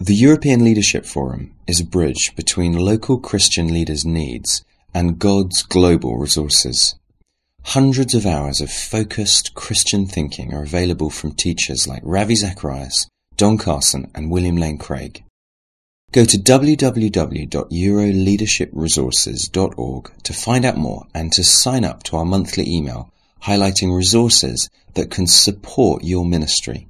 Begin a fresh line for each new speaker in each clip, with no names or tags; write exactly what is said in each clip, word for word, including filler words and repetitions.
The European Leadership Forum is a bridge between local Christian leaders' needs and God's global resources. Hundreds of hours of focused Christian thinking are available from teachers like Ravi Zacharias, Don Carson and William Lane Craig. Go to w w w dot euro leadership resources dot org to find out more and to sign up to our monthly email highlighting resources that can support your ministry.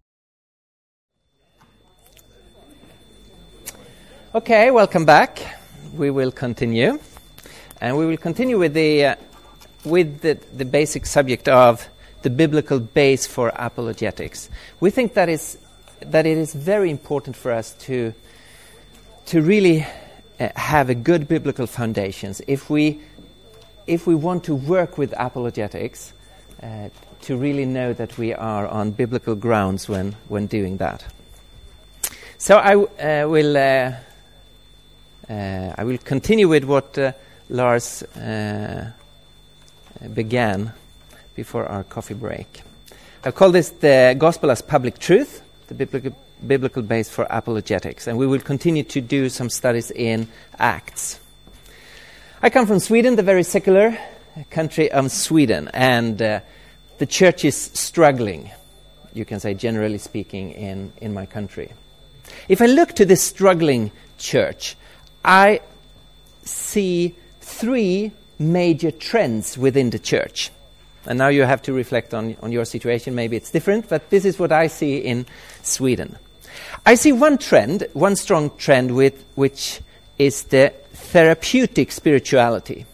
Okay, welcome back. We will continue. And we will continue with the uh, with the, the basic subject of the biblical base for apologetics. We think that is that it is very important for us to to really uh, have a good biblical foundations if we if we want to work with apologetics, uh, to really know that we are on biblical grounds when when doing that. So I uh, will uh, uh, I will continue with what uh, Lars uh, began before our coffee break. I call this the Gospel as Public Truth, the biblical, biblical base for apologetics, and we will continue to do some studies in Acts. I come from Sweden, the very secular country of Sweden, and uh, the church is struggling, you can say generally speaking, in, in my country. If I look to this struggling church, I see three major trends within the church. And now you have to reflect on, on your situation. Maybe it's different, but this is what I see in Sweden. I see one trend, one strong trend, with which is the therapeutic spirituality,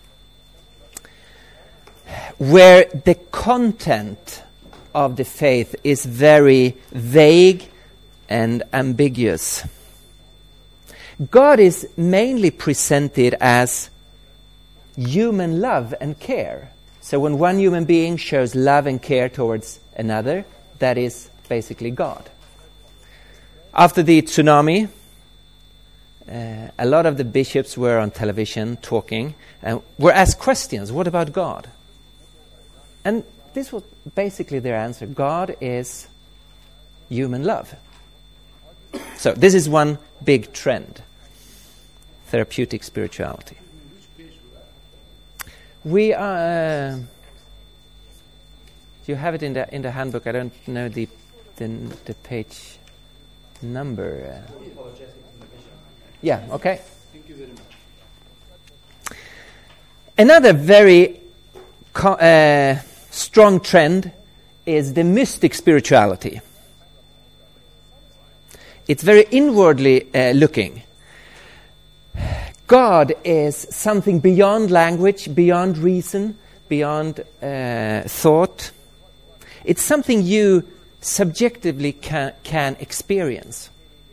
where the content of the faith is very vague and ambiguous. God is mainly presented as human love and care. So when one human being shows love and care towards another, that is basically God. After the tsunami, uh, a lot of the bishops were on television talking and were asked questions. What about God? And this was basically their answer. God is human love. So this is one big trend. Therapeutic spirituality. We are. Uh, you have it in the in the handbook. I don't know the the, the page number. Uh. Yeah. Okay. Thank you very much. Another very co- uh, strong trend is the mystic spirituality. It's very inwardly uh, looking. God is something beyond language, beyond reason, beyond uh, thought. It's something you subjectively can, can experience.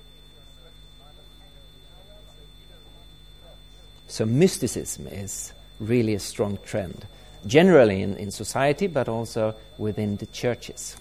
So mysticism is really a strong trend, generally in, in society, but also within the churches.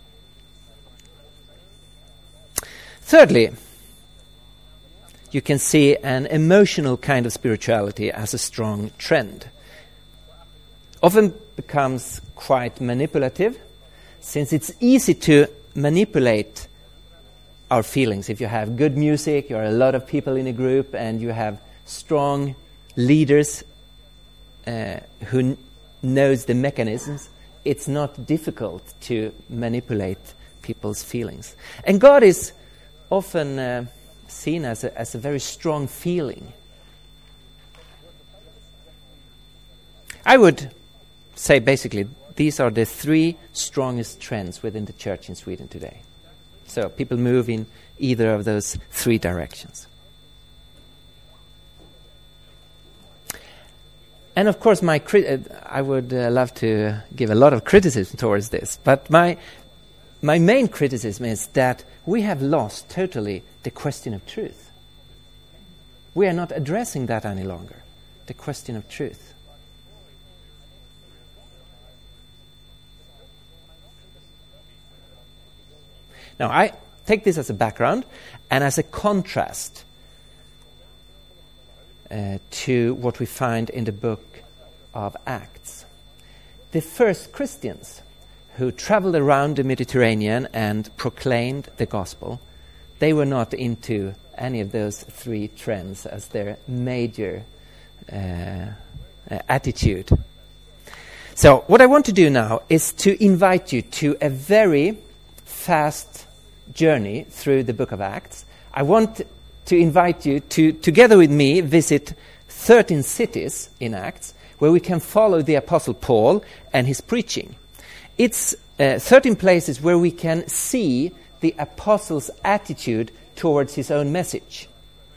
Thirdly, you can see an emotional kind of spirituality as a strong trend. Often becomes quite manipulative, since it's easy to manipulate our feelings. If you have good music, you are a lot of people in a group, and you have strong leaders uh, who n- knows the mechanisms, it's not difficult to manipulate people's feelings. And God is often uh, seen as a, as a very strong feeling. I would say basically these are the three strongest trends within the church in Sweden today. So people move in either of those three directions. And of course, my cri- uh, I would uh, love to give a lot of criticism towards this, but my my main criticism is that we have lost totally the question of truth. We are not addressing that any longer, the question of truth. Now, I take this as a background and as a contrast uh, to what we find in the book of Acts. The first Christians who traveled around the Mediterranean and proclaimed the gospel, they were not into any of those three trends as their major uh, uh, attitude. So what I want to do now is to invite you to a very fast journey through the book of Acts. I want to invite you to, together with me, visit thirteen cities in Acts where we can follow the Apostle Paul and his preaching. It's uh, thirteen places where we can see the apostle's attitude towards his own message.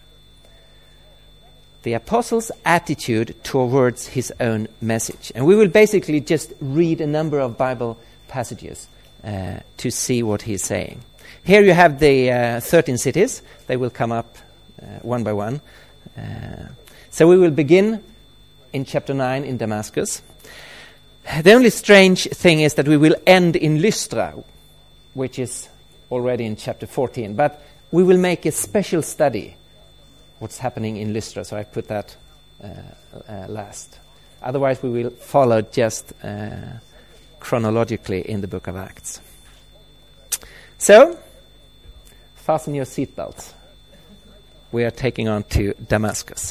The apostle's attitude towards his own message. And we will basically just read a number of Bible passages uh, to see what he's saying. Here you have the uh, thirteen cities. They will come up uh, one by one. Uh, so we will begin in chapter nine in Damascus. The only strange thing is that we will end in Lystra, which is already in chapter fourteen. But we will make a special study what's happening in Lystra, so I put that uh, uh, last. Otherwise, we will follow just uh, chronologically in the book of Acts. So, fasten your seatbelts. We are taking on to Damascus.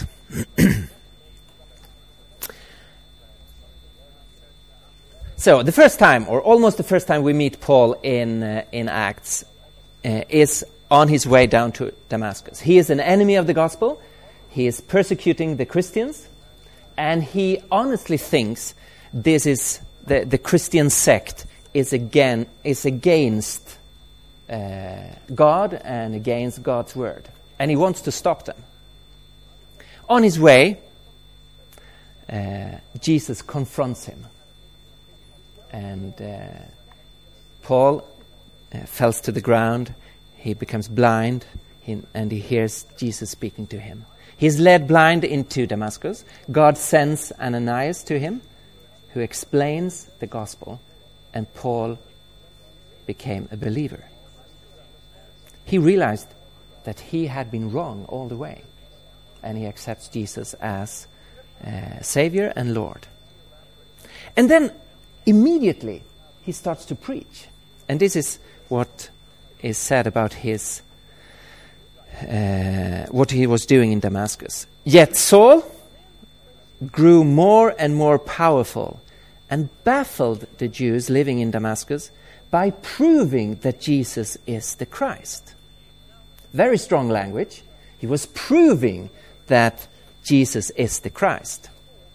So, the first time, or almost the first time we meet Paul in uh, in Acts, uh, is on his way down to Damascus. He is an enemy of the gospel. He is persecuting the Christians. And he honestly thinks this is the, the Christian sect is again is against uh, God and against God's word. And he wants to stop them. On his way, uh, Jesus confronts him. And uh, Paul uh, falls to the ground. He becomes blind, he, and he hears Jesus speaking to him. He is led blind into Damascus. God sends Ananias to him, who explains the gospel, and Paul became a believer. He realized that he had been wrong all the way, and he accepts Jesus as uh, Savior and Lord. And then, immediately, he starts to preach. And this is what is said about his uh, what he was doing in Damascus. Yet Saul grew more and more powerful and baffled the Jews living in Damascus by proving that Jesus is the Christ. Very strong language. He was proving that Jesus is the Christ.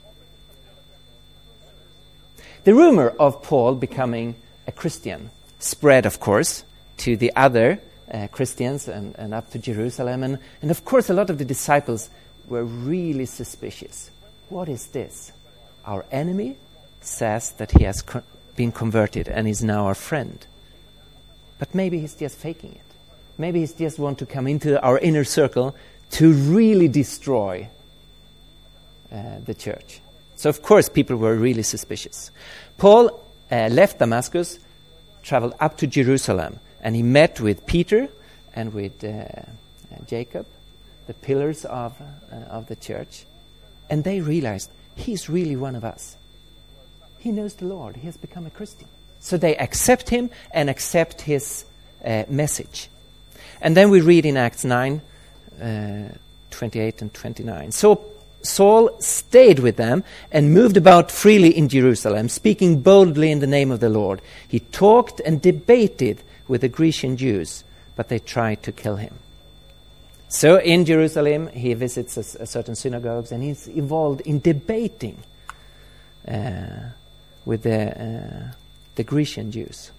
The rumor of Paul becoming a Christian spread, of course, to the other uh, Christians and, and up to Jerusalem. And, and of course, a lot of the disciples were really suspicious. What is this? Our enemy says that he has co- been converted and is now our friend. But maybe he's just faking it. Maybe he's just want to come into our inner circle to really destroy uh, the church. So, of course, people were really suspicious. Paul uh, left Damascus, traveled up to Jerusalem, and he met with Peter and with uh, uh, Jacob, the pillars of, uh, of the church, and they realized he's really one of us. He knows the Lord. He has become a Christian. So they accept him and accept his uh, message. And then we read in Acts nine, uh, twenty-eight and twenty-nine. So Saul stayed with them and moved about freely in Jerusalem, speaking boldly in the name of the Lord. He talked and debated with the Grecian Jews, but they tried to kill him. So in Jerusalem, he visits a, a certain synagogues, and he's involved in debating uh, with the, uh, the Grecian Jews.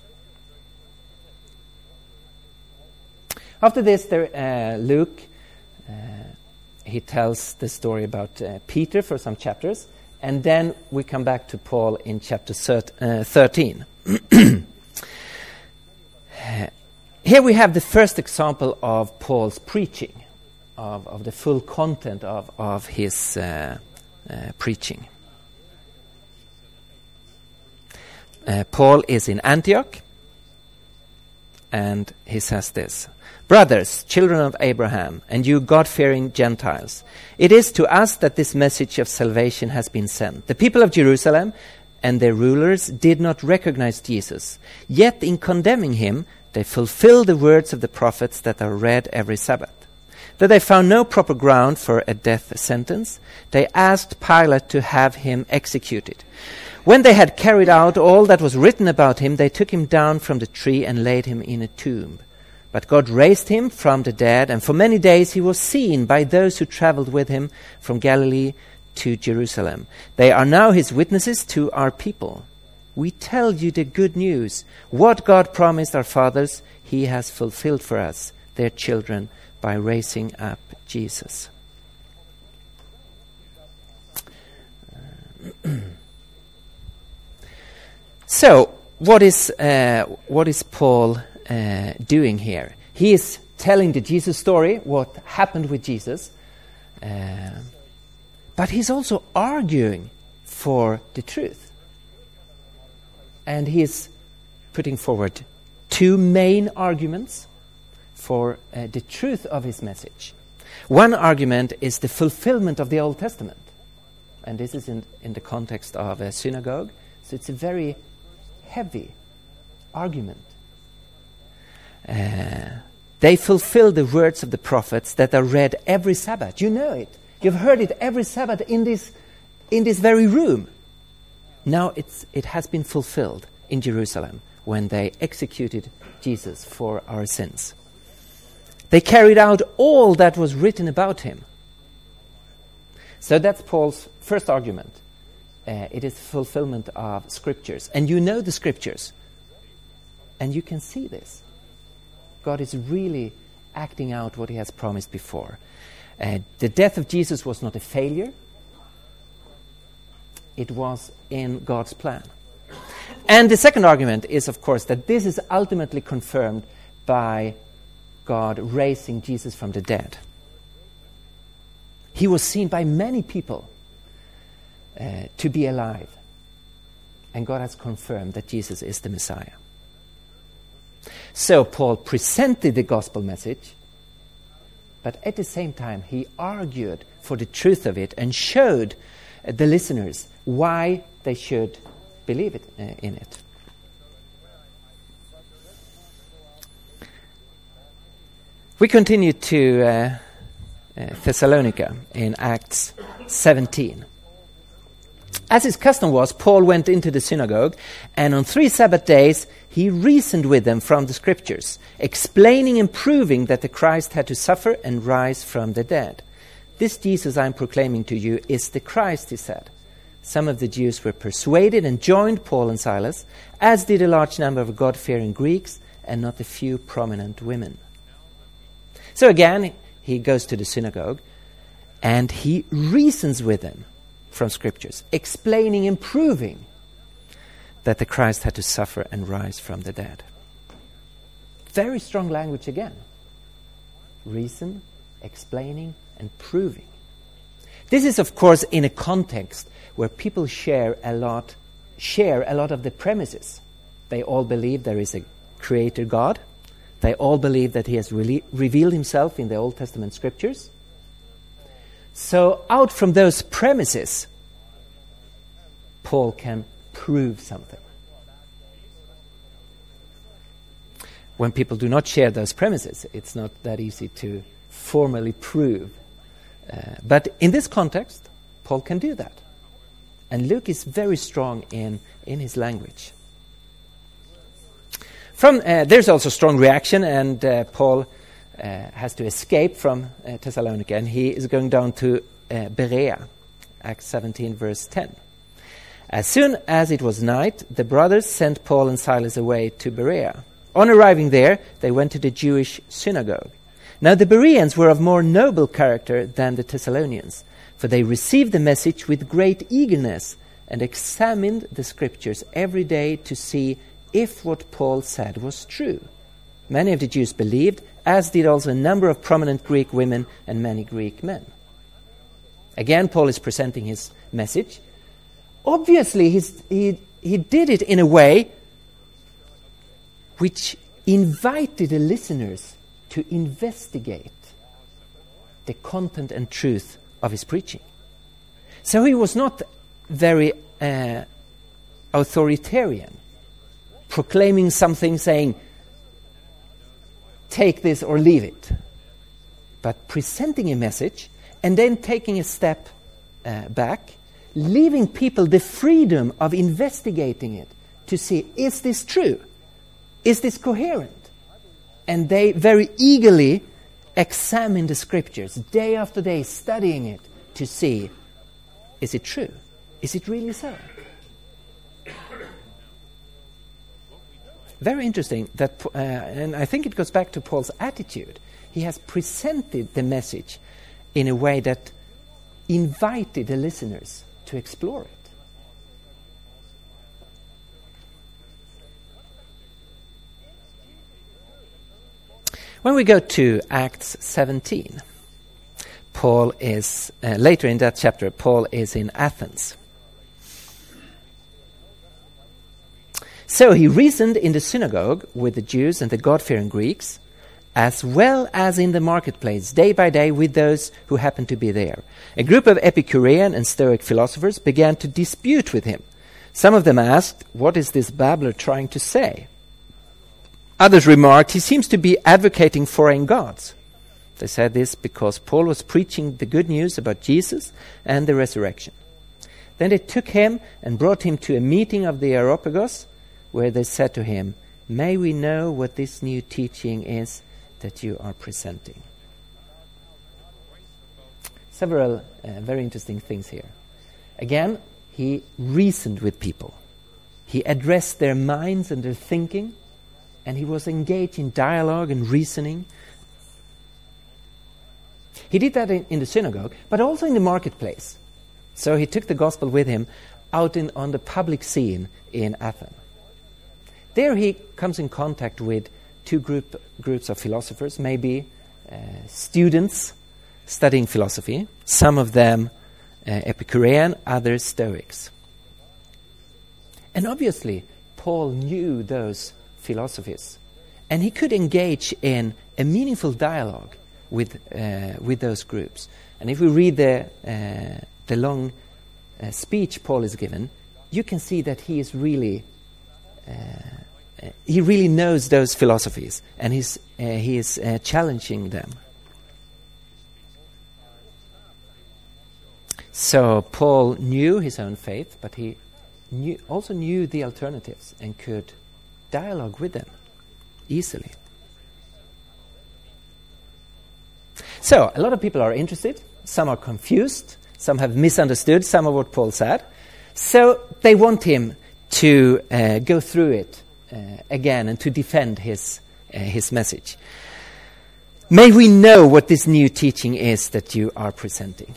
After this, there, uh, Luke... Uh, He tells the story about uh, Peter for some chapters, and then we come back to Paul in chapter thirteen. Here we have the first example of Paul's preaching, of, of the full content of, of his uh, uh, preaching. Uh, Paul is in Antioch, and he says this: "Brothers, children of Abraham, and you God-fearing Gentiles, it is to us that this message of salvation has been sent. The people of Jerusalem and their rulers did not recognize Jesus, yet in condemning him, They fulfill the words of the prophets that are read every Sabbath. Though they found no proper ground for a death sentence, they asked Pilate to have him executed. When they had carried out all that was written about him, they took him down from the tree and laid him in a tomb. But God raised him from the dead, and for many days he was seen by those who traveled with him from Galilee to Jerusalem. They are now his witnesses to our people. We tell you the good news. What God promised our fathers, he has fulfilled for us, their children, by raising up Jesus. So, what is uh, what is Paul uh, doing here? He is telling the Jesus story, what happened with Jesus, uh, but he's also arguing for the truth. And he's putting forward two main arguments for uh, the truth of his message. One argument is the fulfillment of the Old Testament. And this is in, in the context of a synagogue. So it's a very heavy argument. Uh, they fulfill the words of the prophets that are read every Sabbath. You know it. You've heard it every Sabbath in this, in this very room. Now it's, it has been fulfilled in Jerusalem when they executed Jesus for our sins. They carried out all that was written about him. So that's Paul's first argument. Uh, it is fulfillment of scriptures. And you know the scriptures. And you can see this. God is really acting out what he has promised before. Uh, the death of Jesus was not a failure. It was in God's plan. And the second argument is, of course, that this is ultimately confirmed by God raising Jesus from the dead. He was seen by many people uh, to be alive. And God has confirmed that Jesus is the Messiah. So Paul presented the gospel message, but at the same time he argued for the truth of it and showed uh, the listeners why they should believe it, uh, in it. We continue to uh, uh, Thessalonica in Acts seventeen. As his custom was, Paul went into the synagogue, and on three Sabbath days he reasoned with them from the scriptures, explaining and proving that the Christ had to suffer and rise from the dead. This Jesus I am proclaiming to you is the Christ, he said. Some of the Jews were persuaded and joined Paul and Silas, as did a large number of God-fearing Greeks and not a few prominent women. So again, he goes to the synagogue and he reasons with them from scriptures, explaining and proving that the Christ had to suffer and rise from the dead. Very strong language again. Reason, explaining, and proving. This is, of course, in a context where people share a lot, share a lot of the premises. They all believe there is a creator God. They all believe that he has re- revealed himself in the Old Testament scriptures. So out from those premises, Paul can prove something. When people do not share those premises, it's not that easy to formally prove. Uh, but in this context, Paul can do that. And Luke is very strong in, in his language. From uh, there's also strong reaction, and uh, Paul uh, has to escape from uh, Thessalonica, and he is going down to uh, Berea, Acts seventeen, verse ten. As soon as it was night, the brothers sent Paul and Silas away to Berea. On arriving there, they went to the Jewish synagogue. Now the Bereans were of more noble character than the Thessalonians, for they received the message with great eagerness and examined the scriptures every day to see if what Paul said was true. Many of the Jews believed, as did also a number of prominent Greek women and many Greek men. Again, Paul is presenting his message. Obviously, he's, he, he did it in a way which invited the listeners to investigate the content and truth of his preaching. So he was not very uh, authoritarian, proclaiming something, saying, take this or leave it, but presenting a message and then taking a step uh, back, leaving people the freedom of investigating it to see, is this true? Is this coherent? And they very eagerly examine the scriptures day after day, studying it to see, is it true? Is it really so? Very interesting that, uh, and I think it goes back to Paul's attitude. He has presented the message in a way that invited the listeners to explore it. When we go to Acts seventeen, Paul is, uh, later in that chapter, Paul is in Athens. So he reasoned in the synagogue with the Jews and the God-fearing Greeks, as well as in the marketplace, day by day with those who happened to be there. A group of Epicurean and Stoic philosophers began to dispute with him. Some of them asked, "What is this babbler trying to say?" Others remarked, "He seems to be advocating foreign gods." They said this because Paul was preaching the good news about Jesus and the resurrection. Then they took him and brought him to a meeting of the Areopagus, where they said to him, "May we know what this new teaching is that you are presenting?" Several uh, very interesting things here. Again, he reasoned with people. He addressed their minds and their thinking, and he was engaged in dialogue and reasoning. He did that in, in the synagogue, but also in the marketplace. So he took the gospel with him out in, on the public scene in Athens. There he comes in contact with two group, groups of philosophers, maybe uh, students studying philosophy, some of them uh, Epicurean, others Stoics. And obviously, Paul knew those philosophies, and he could engage in a meaningful dialogue with uh, with those groups. And if we read the uh, the long uh, speech Paul is given, you can see that he is really uh, uh, he really knows those philosophies, and he's uh, he is uh, challenging them. So Paul knew his own faith, but he knew, also knew the alternatives and could dialogue with them easily. So, a lot of people are interested, some are confused, some have misunderstood some of what Paul said. So, they want him to uh, go through it uh, again and to defend his, uh, his message. May we know what this new teaching is that you are presenting.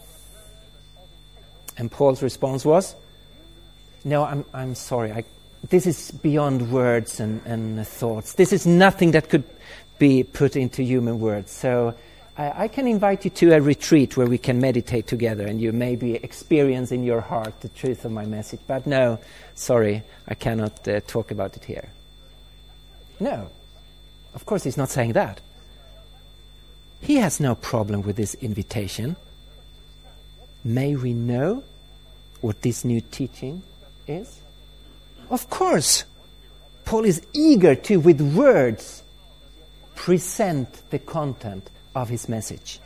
And Paul's response was, no, I'm, I'm sorry, I This is beyond words and, and thoughts. This is nothing that could be put into human words. So I, I can invite you to a retreat where we can meditate together and you maybe experience in your heart the truth of my message. But no, sorry, I cannot uh, talk about it here. No, of course he's not saying that. He has no problem with this invitation. May we know what this new teaching is? Of course, Paul is eager to, with words, present the content of his message.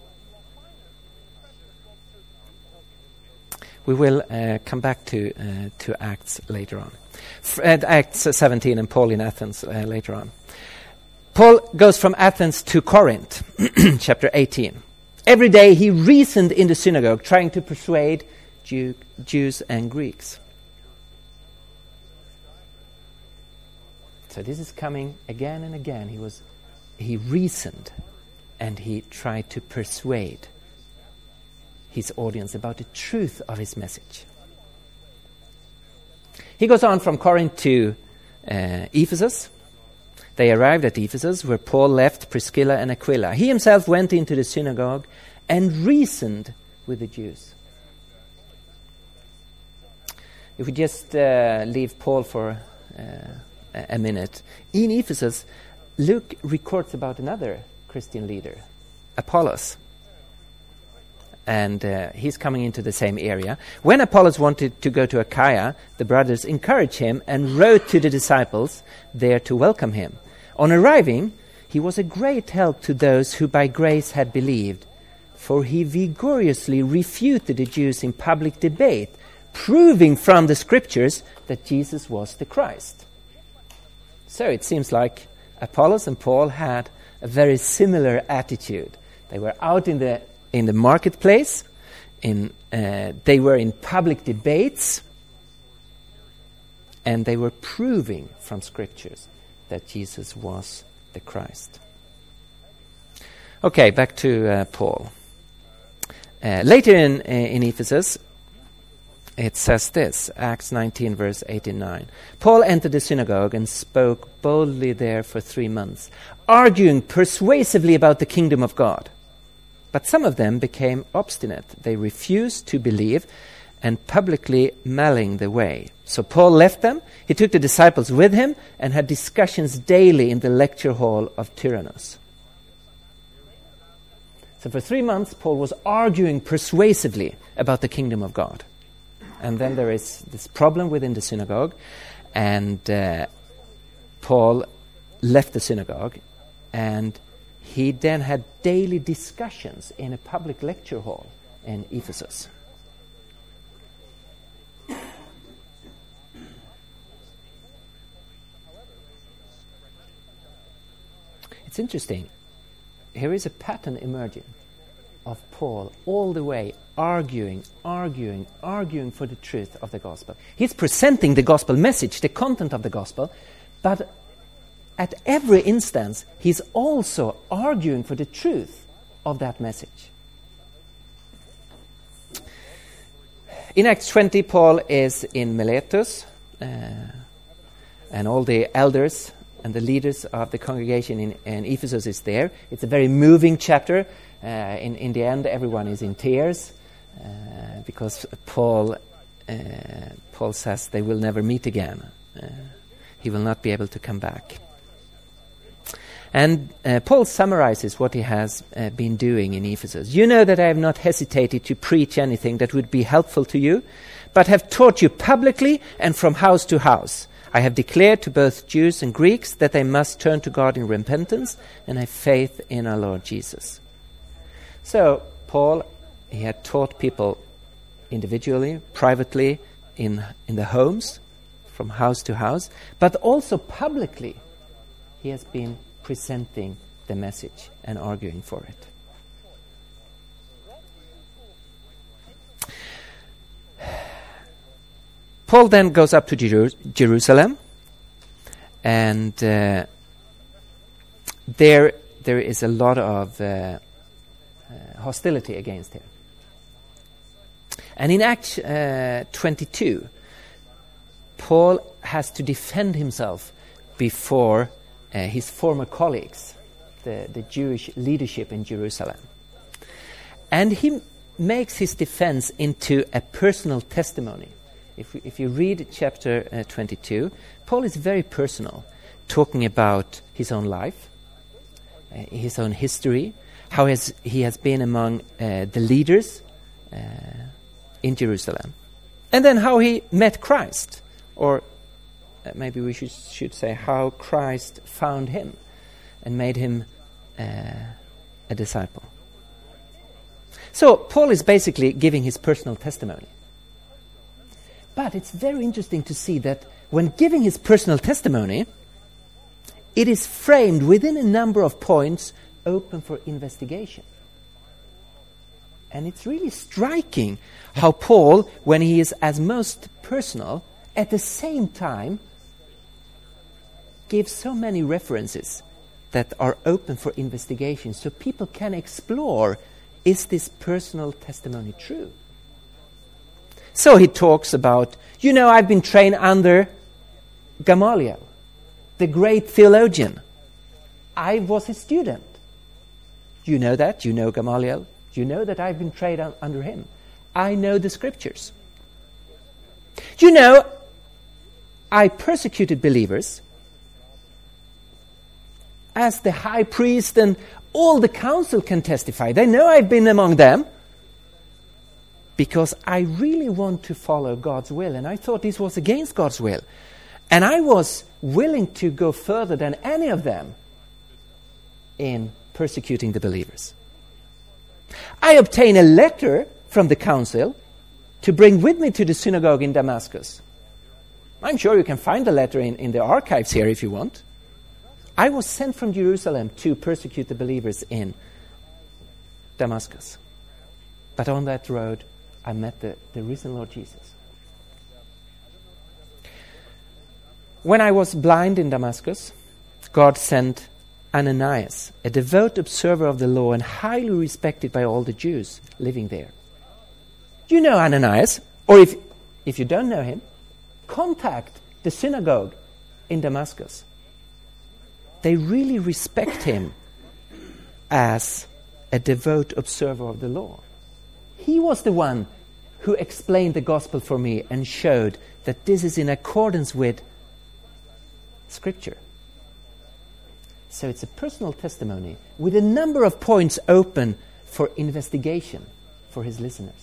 We will uh, come back to uh, to Acts later on. F- uh, Acts seventeen and Paul in Athens uh, later on. Paul goes from Athens to Corinth, chapter eighteen. Every day he reasoned in the synagogue, trying to persuade Jew- Jews and Greeks. So this is coming again and again. He was, he reasoned, and he tried to persuade his audience about the truth of his message. He goes on from Corinth to uh, Ephesus. They arrived at Ephesus, where Paul left Priscilla and Aquila. He himself went into the synagogue and reasoned with the Jews. If we just uh, leave Paul for uh, a minute. In Ephesus, Luke records about another Christian leader, Apollos. And uh, he's coming into the same area. When Apollos wanted to go to Achaia, the brothers encouraged him and wrote to the disciples there to welcome him. On arriving, he was a great help to those who by grace had believed, for he vigorously refuted the Jews in public debate, proving from the scriptures that Jesus was the Christ. So it seems like Apollos and Paul had a very similar attitude. They were out in the in the marketplace, in uh, they were in public debates, and they were proving from scriptures that Jesus was the Christ. Okay, back to uh, Paul. Uh, later in, uh, in Ephesus, it says this, Acts nineteen, verse eighty-nine. Paul entered the synagogue and spoke boldly there for three months, arguing persuasively about the kingdom of God. But some of them became obstinate. They refused to believe and publicly malling the way. So Paul left them. He took the disciples with him and had discussions daily in the lecture hall of Tyrannus. So for three months, Paul was arguing persuasively about the kingdom of God. And then there is this problem within the synagogue, and uh, Paul left the synagogue, and he then had daily discussions in a public lecture hall in Ephesus. It's interesting. Here is a pattern emerging of Paul all the way arguing, arguing, arguing for the truth of the gospel. He's presenting the gospel message, the content of the gospel, but at every instance, he's also arguing for the truth of that message. In Acts twenty, Paul is in Miletus, uh, and all the elders and the leaders of the congregation in, in Ephesus is there. It's a very moving chapter. Uh, in, in the end, everyone is in tears uh, because Paul uh, Paul says they will never meet again. Uh, he will not be able to come back. And uh, Paul summarizes what he has uh, been doing in Ephesus. You know that I have not hesitated to preach anything that would be helpful to you, but have taught you publicly and from house to house. I have declared to both Jews and Greeks that they must turn to God in repentance and have faith in our Lord Jesus. So, Paul, he had taught people individually, privately, in, in the homes, from house to house, but also publicly. He has been presenting the message and arguing for it. Paul then goes up to Jeru- Jerusalem, and uh, there there is a lot of uh, uh, hostility against him. And in Acts uh, twenty-two, Paul has to defend himself before uh, his former colleagues, the, the Jewish leadership in Jerusalem. And he makes his defense into a personal testimony. If, we, if you read chapter uh, twenty-two, Paul is very personal, talking about his own life, uh, his own history, how has, he has been among uh, the leaders uh, in Jerusalem, and then how he met Christ, or uh, maybe we should, should say how Christ found him and made him uh, a disciple. So Paul is basically giving his personal testimony. But it's very interesting to see that when giving his personal testimony, it is framed within a number of points open for investigation. And it's really striking how Paul, when he is as most personal, at the same time gives so many references that are open for investigation, so people can explore, is this personal testimony true? So he talks about, you know, I've been trained under Gamaliel, the great theologian. I was his student. You know that? You know Gamaliel? You know that I've been trained un- under him. I know the scriptures. You know, I persecuted believers as the high priest, and all the council can testify. They know I've been among them, because I really want to follow God's will, and I thought this was against God's will. And I was willing to go further than any of them in persecuting the believers. I obtain a letter from the council to bring with me to the synagogue in Damascus. I'm sure you can find the letter in, in the archives here if you want. I was sent from Jerusalem to persecute the believers in Damascus. But on that road, I met the, the risen Lord Jesus. When I was blind in Damascus, God sent Ananias, a devout observer of the law and highly respected by all the Jews living there. You know Ananias, or if, if you don't know him, contact the synagogue in Damascus. They really respect him as a devout observer of the law. He was the one who explained the gospel for me and showed that this is in accordance with Scripture. So it's a personal testimony with a number of points open for investigation for his listeners.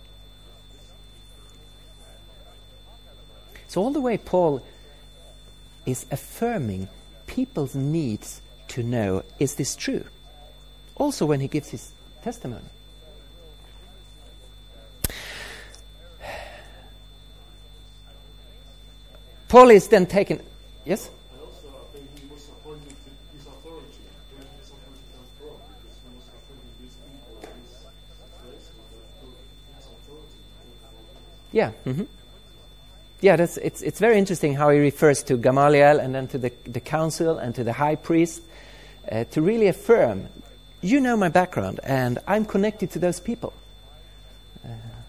So all the way Paul is affirming people's needs to know, is this true? Also when he gives his testimony. Paul is then taken... Yes?
I also think he was appointed to his authority. Where did this authority come from? Because he was appointing these people, these places, that his authority.
Yeah. Mm-hmm. Yeah, that's it's it's very interesting how he refers to Gamaliel and then to the, the council and to the high priest uh, to really affirm, you know my background and I'm connected to those people. Uh,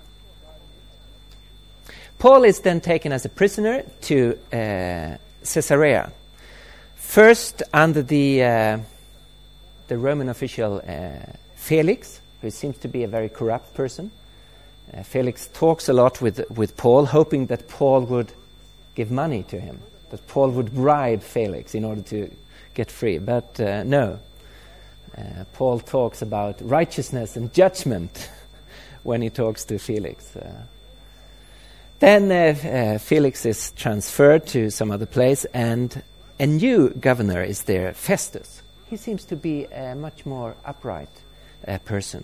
Paul is then taken as a prisoner to uh, Caesarea, first under the uh, the Roman official uh, Felix, who seems to be a very corrupt person. Uh, Felix talks a lot with with Paul, hoping that Paul would give money to him, that Paul would bribe Felix in order to get free. But uh, no, uh, Paul talks about righteousness and judgment when he talks to Felix. Uh, then uh, uh, Felix is transferred to some other place, and a new governor is there, Festus. He seems to be a much more upright uh, person.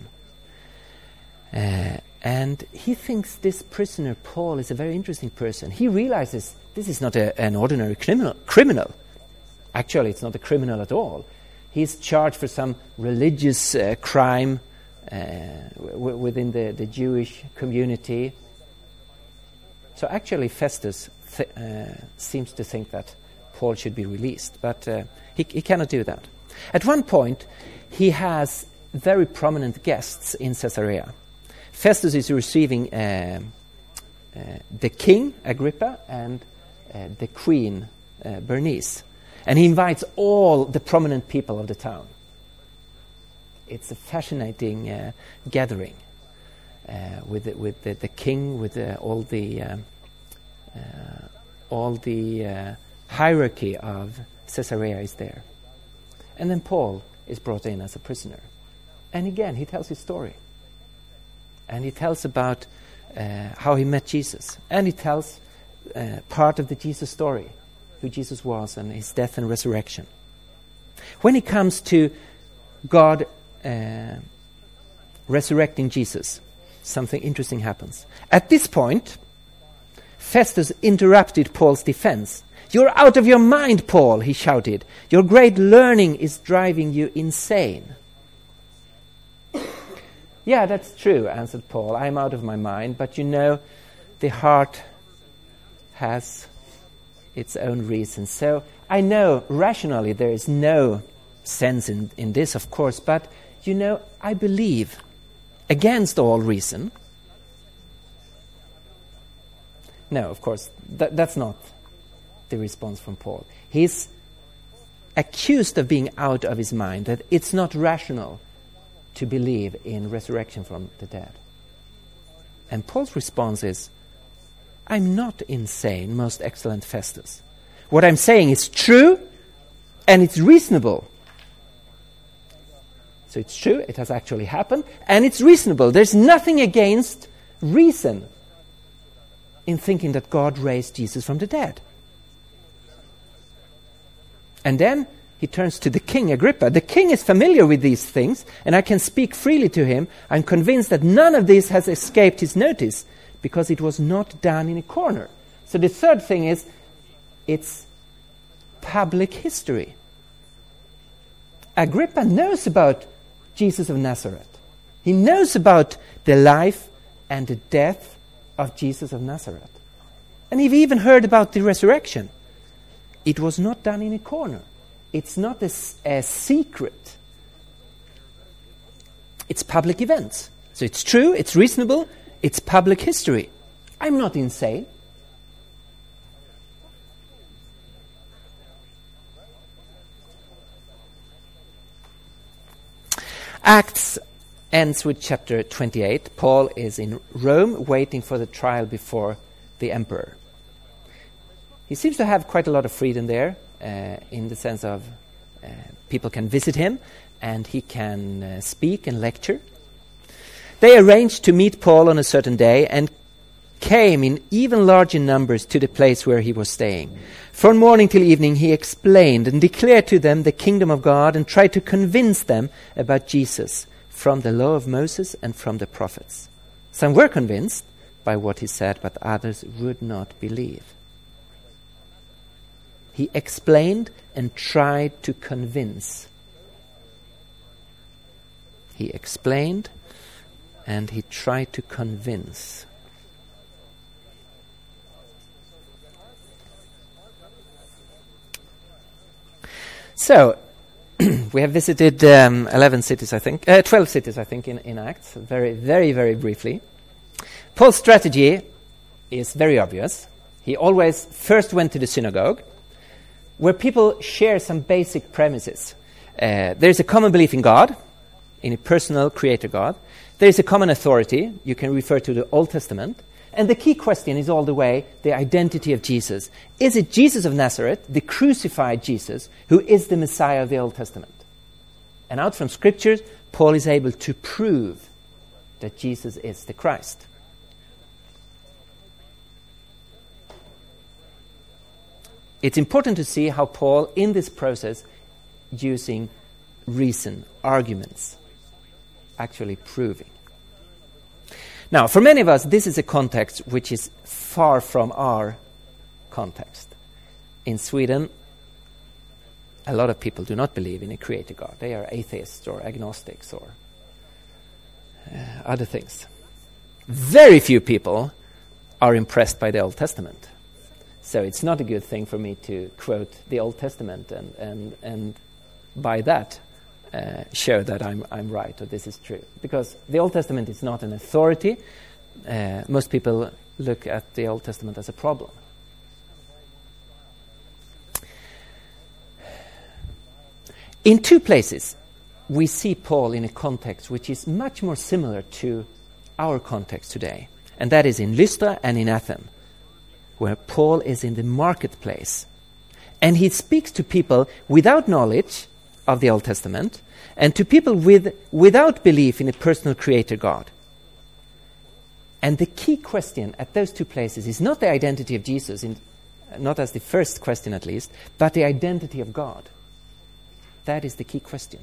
Uh, And he thinks this prisoner, Paul, is a very interesting person. He realizes this is not a, an ordinary criminal. criminal. Actually, it's not a criminal at all. He's charged for some religious uh, crime uh, w- within the, the Jewish community. So actually, Festus th- uh, seems to think that Paul should be released, but uh, he, he cannot do that. At one point, he has very prominent guests in Caesarea. Festus is receiving uh, uh, the king, Agrippa, and uh, the queen, uh, Bernice. And he invites all the prominent people of the town. It's a fascinating uh, gathering uh, with the, with the, the king, with the, all the um, uh, all the uh, hierarchy of Caesarea is there. And then Paul is brought in as a prisoner. And again, he tells his story. And he tells about uh, how he met Jesus. And he tells uh, part of the Jesus story, who Jesus was and his death and resurrection. When it comes to God uh, resurrecting Jesus, something interesting happens. At this point, Festus interrupted Paul's defense. "You're out of your mind, Paul," he shouted. "Your great learning is driving you insane." "Yeah, that's true," answered Paul. "I'm out of my mind, but you know, the heart has its own reasons. So I know rationally there is no sense in, in this, of course, but you know, I believe against all reason." No, of course, that, that's not the response from Paul. He's accused of being out of his mind, that it's not rational to believe in resurrection from the dead. And Paul's response is, "I'm not insane, most excellent Festus. What I'm saying is true and it's reasonable." So it's true, it has actually happened, and it's reasonable. There's nothing against reason in thinking that God raised Jesus from the dead. And then he turns to the king, Agrippa. The king is familiar with these things, and I can speak freely to him. I'm convinced that none of this has escaped his notice, because it was not done in a corner. So the third thing is, it's public history. Agrippa knows about Jesus of Nazareth. He knows about the life and the death of Jesus of Nazareth. And he even heard about the resurrection. It was not done in a corner. It's not a, a secret. It's public events. So it's true, it's reasonable, it's public history. I'm not insane. Acts ends with chapter twenty-eight. Paul is in Rome waiting for the trial before the emperor. He seems to have quite a lot of freedom there, uh, in the sense of uh, people can visit him and he can uh, speak and lecture. They arranged to meet Paul on a certain day and came in even larger numbers to the place where he was staying. From morning till evening he explained and declared to them the kingdom of God and tried to convince them about Jesus from the law of Moses and from the prophets. Some were convinced by what he said, but others would not believe. He explained and tried to convince. He explained and he tried to convince. So, we have visited um, eleven cities, I think, uh, twelve cities, I think, in, in Acts, very, very, very briefly. Paul's strategy is very obvious. He always first went to the synagogue, where people share some basic premises. Uh, there's a common belief in God, in a personal creator God. There is a common authority. You can refer to the Old Testament. And the key question is all the way the identity of Jesus. Is it Jesus of Nazareth, the crucified Jesus, who is the Messiah of the Old Testament? And out from Scriptures, Paul is able to prove that Jesus is the Christ. It's important to see how Paul, in this process, using reason, arguments, actually proving. Now, for many of us, this is a context which is far from our context. In Sweden, a lot of people do not believe in a creator God. They are atheists or agnostics or uh, other things. Very few people are impressed by the Old Testament. So it's not a good thing for me to quote the Old Testament and and, and by that uh, show that I'm I'm right or this is true. Because the Old Testament is not an authority. Uh, most people look at the Old Testament as a problem. In two places, we see Paul in a context which is much more similar to our context today. And that is in Lystra and in Athens, where Paul is in the marketplace. And he speaks to people without knowledge of the Old Testament and to people with without belief in a personal creator God. And the key question at those two places is not the identity of Jesus, in, not as the first question at least, but the identity of God. That is the key question.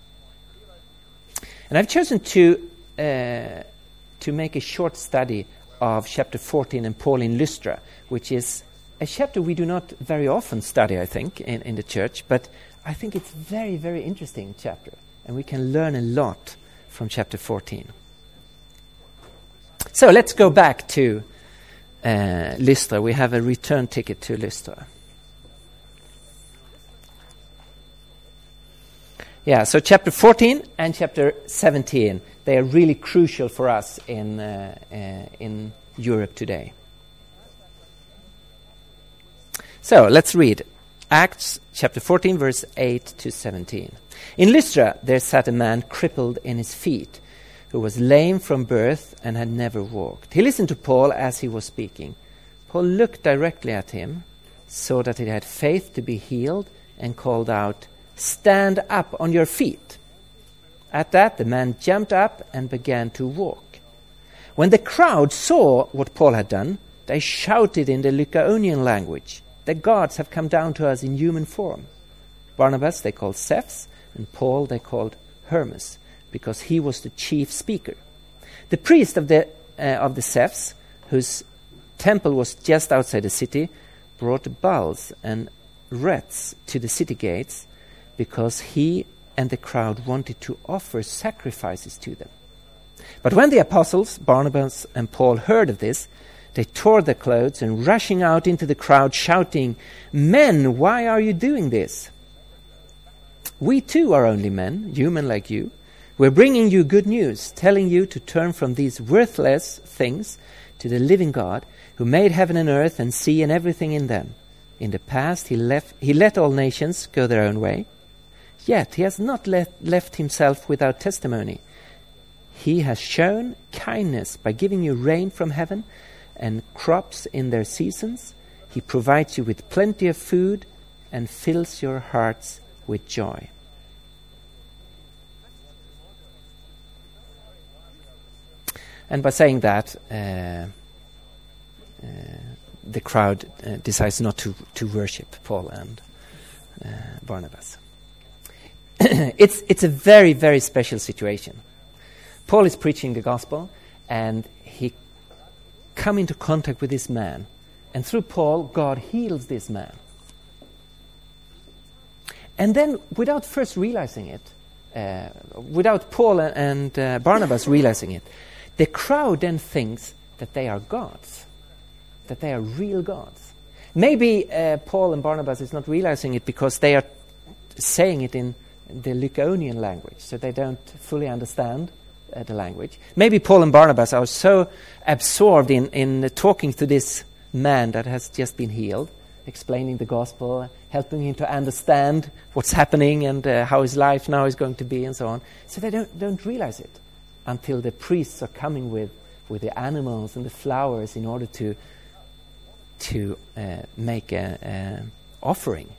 And I've chosen to uh, to make a short study of chapter fourteen and Paul in Lystra, which is a chapter we do not very often study, I think, in, in the church, but I think it's very, very interesting chapter, and we can learn a lot from chapter fourteen. So let's go back to uh, Lystra. We have a return ticket to Lystra. Yeah, so chapter fourteen and chapter seventeen, they are really crucial for us in uh, uh, in Europe today. So let's read Acts chapter fourteen, verse eight to seventeen. In Lystra there sat a man crippled in his feet, who was lame from birth and had never walked. He listened to Paul as he was speaking. Paul looked directly at him, saw that he had faith to be healed, and called out, "Stand up on your feet." At that, the man jumped up and began to walk. When the crowd saw what Paul had done, they shouted in the Lycaonian language, "The gods have come down to us in human form." Barnabas they called Cephas, and Paul they called Hermas, because he was the chief speaker. The priest of the uh, of the Cephas, whose temple was just outside the city, brought bulls and rats to the city gates, because he and the crowd wanted to offer sacrifices to them. But when the apostles, Barnabas and Paul, heard of this, they tore their clothes and rushing out into the crowd, shouting, "Men, why are you doing this? We too are only men, human like you. We're bringing you good news, telling you to turn from these worthless things to the living God, who made heaven and earth and sea and everything in them. In the past he left, he let all nations go their own way. Yet he has not let, left himself without testimony. He has shown kindness by giving you rain from heaven and crops in their seasons. He provides you with plenty of food and fills your hearts with joy." And by saying that, uh, uh, the crowd uh, decides not to, to worship Paul and uh, Barnabas. it's it's a very, very special situation. Paul is preaching the gospel, and he come into contact with this man. And through Paul, God heals this man. And then, without first realizing it, uh, without Paul and, and uh, Barnabas realizing it, the crowd then thinks that they are gods, that they are real gods. Maybe uh, Paul and Barnabas is not realizing it because they are saying it in the Lycaonian language, so they don't fully understand uh, the language. Maybe Paul and Barnabas are so absorbed in, in uh, talking to this man that has just been healed, explaining the gospel, helping him to understand what's happening and uh, how his life now is going to be and so on. So they don't, don't realize it until the priests are coming with, with the animals and the flowers in order to, to uh, make an offering.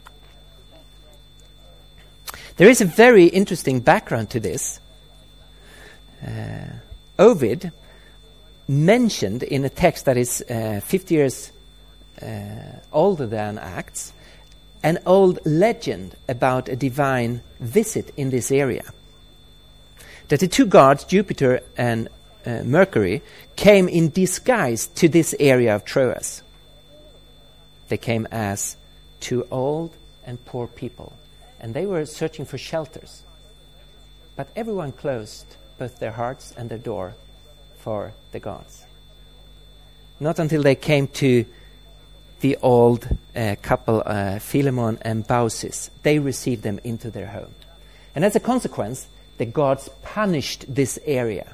There is a very interesting background to this. Uh, Ovid mentioned in a text that is uh, fifty years uh, older than Acts, an old legend about a divine visit in this area. That the two gods, Jupiter and uh, Mercury, came in disguise to this area of Troas. They came as two old and poor people, and they were searching for shelters. But everyone closed both their hearts and their door for the gods. Not until they came to the old uh, couple, uh, Philemon and Baucis, they received them into their home. And as a consequence, the gods punished this area.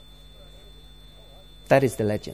That is the legend.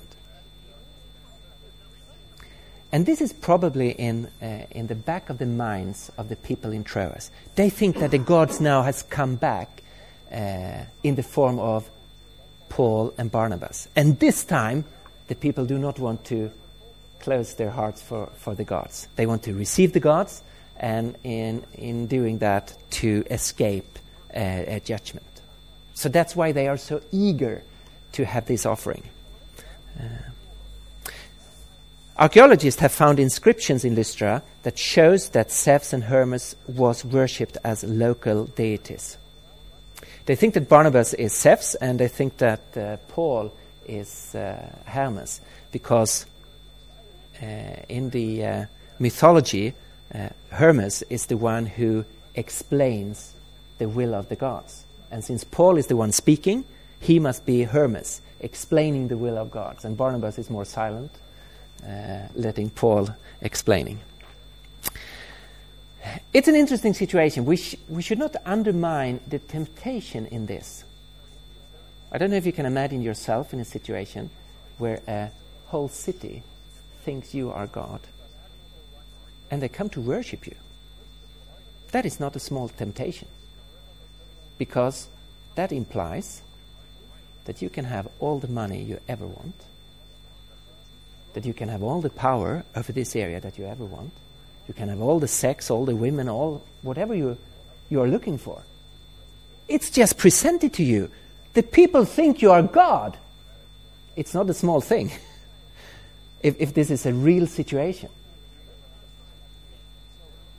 And this is probably in uh, in the back of the minds of the people in Troas. They think that the gods now has come back uh, in the form of Paul and Barnabas. And this time, the people do not want to close their hearts for, for the gods. They want to receive the gods, and in in doing that, to escape uh, a judgment. So that's why they are so eager to have this offering. Uh, Archaeologists have found inscriptions in Lystra that shows that Zeus and Hermes was worshipped as local deities. They think that Barnabas is Zeus, and they think that uh, Paul is uh, Hermes, because uh, in the uh, mythology, uh, Hermes is the one who explains the will of the gods. And since Paul is the one speaking, he must be Hermes, explaining the will of gods. And Barnabas is more silent, Uh, letting Paul explaining. It's an interesting situation. We sh- we should not undermine the temptation in this. I don't know if you can imagine yourself in a situation where a whole city thinks you are God, and they come to worship you. That is not a small temptation, because that implies that you can have all the money you ever want, that you can have all the power over this area that you ever want. You can have all the sex, all the women, all whatever you you are looking for. It's just presented to you. The people think you are God. It's not a small thing. if if this is a real situation.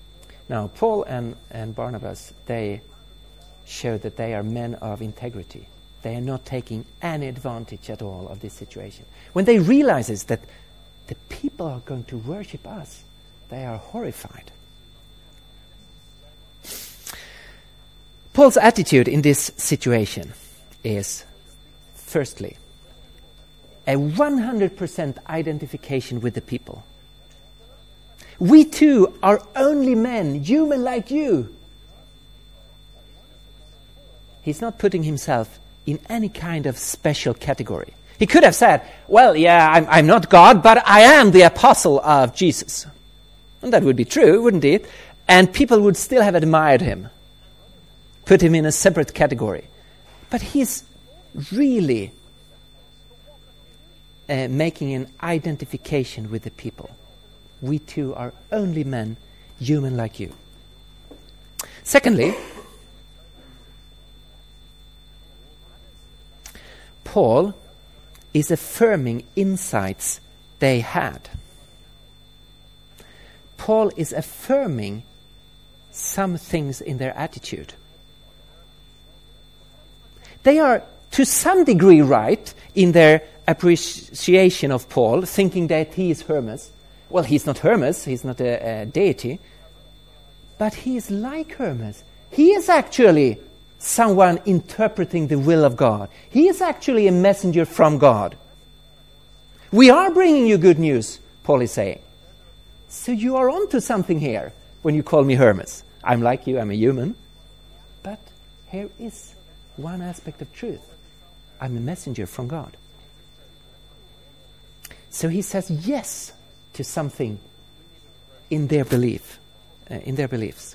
Now, Paul and, and Barnabas, they show that they are men of integrity. They are not taking any advantage at all of this situation. When they realize that the people are going to worship us, they are horrified. Paul's attitude in this situation is, firstly, a one hundred percent identification with the people. We too are only men, human like you. He's not putting himself in any kind of special category. He could have said, well, yeah, I'm, I'm not God, but I am the apostle of Jesus. And that would be true, wouldn't it? And people would still have admired him, put him in a separate category. But he's really uh, making an identification with the people. We too are only men, human like you. Secondly, Paul is affirming insights they had. Paul is affirming some things in their attitude. They are to some degree right in their appreciation of Paul, thinking that he is Hermes. Well, he's not Hermes, he's not a, a deity, but he is like Hermes. He is actually someone interpreting the will of God. He is actually a messenger from God. We are bringing you good news, Paul is saying. So you are onto something here when you call me Hermes. I'm like you, I'm a human. But here is one aspect of truth. I'm a messenger from God. So he says yes to something in their belief, uh, in their beliefs.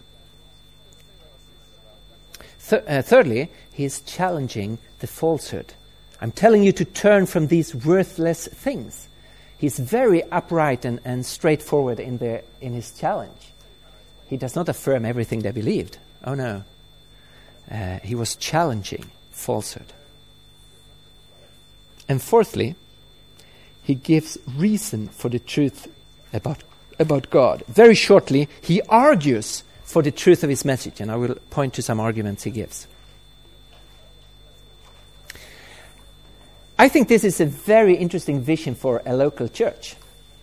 Th- uh, thirdly, he is challenging the falsehood. I'm telling you to turn from these worthless things. He's very upright and, and straightforward in their in his challenge. He does not affirm everything they believed. Oh no. Uh, he was challenging falsehood. And fourthly, he gives reason for the truth about, about God. Very shortly, he argues for the truth of his message, and I will point to some arguments he gives. I think this is a very interesting vision for a local church.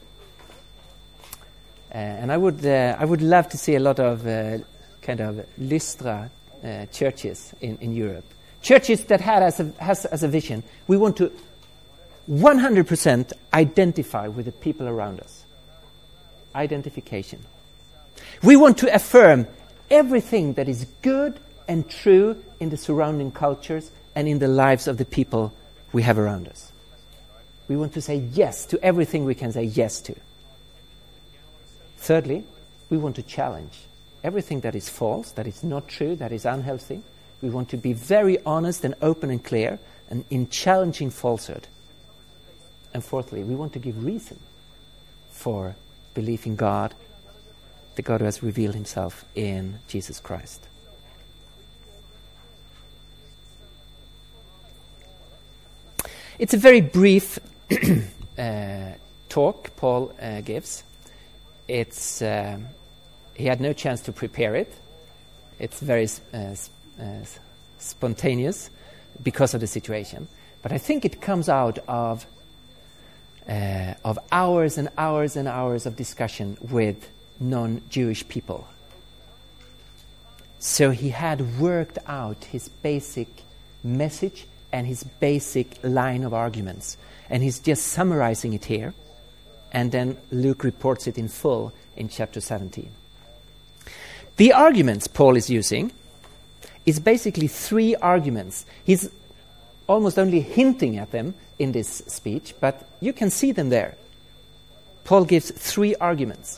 Uh, and I would uh, I would love to see a lot of uh, kind of Lystra uh, churches in, in Europe. Churches that had as a, has as a vision, we want to one hundred percent identify with the people around us. Identification. We want to affirm everything that is good and true in the surrounding cultures and in the lives of the people we have around us. We want to say yes to everything we can say yes to. Thirdly, we want to challenge everything that is false, that is not true, that is unhealthy. We want to be very honest and open and clear and in challenging falsehood. And fourthly, we want to give reason for belief in God, the God who has revealed himself in Jesus Christ. It's a very brief uh, talk Paul uh, gives. It's uh, he had no chance to prepare it. It's very uh, uh, spontaneous because of the situation. But I think it comes out of uh, of hours and hours and hours of discussion with non-Jewish people. So he had worked out his basic message and his basic line of arguments. And he's just summarizing it here. And then Luke reports it in full in chapter seventeen. The arguments Paul is using is basically three arguments. He's almost only hinting at them in this speech, but you can see them there. Paul gives three arguments.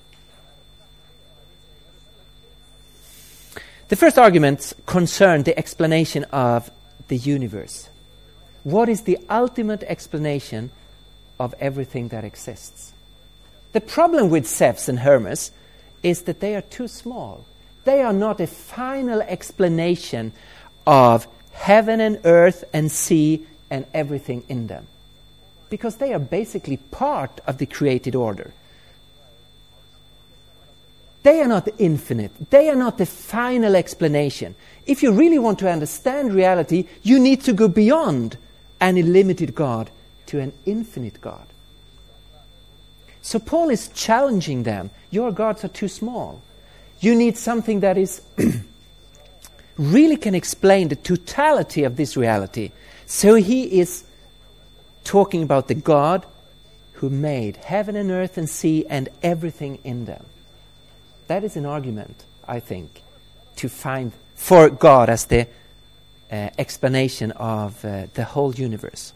The first arguments concern the explanation of the universe. What is the ultimate explanation of everything that exists? The problem with Zeus and Hermes is that they are too small. They are not a final explanation of heaven and earth and sea and everything in them, because they are basically part of the created order. They are not infinite. They are not the final explanation. If you really want to understand reality, you need to go beyond an illimited God to an infinite God. So Paul is challenging them. Your gods are too small. You need something that is really can explain the totality of this reality. So he is talking about the God who made heaven and earth and sea and everything in them. That is an argument, I think, to find for God as the uh, explanation of uh, the whole universe.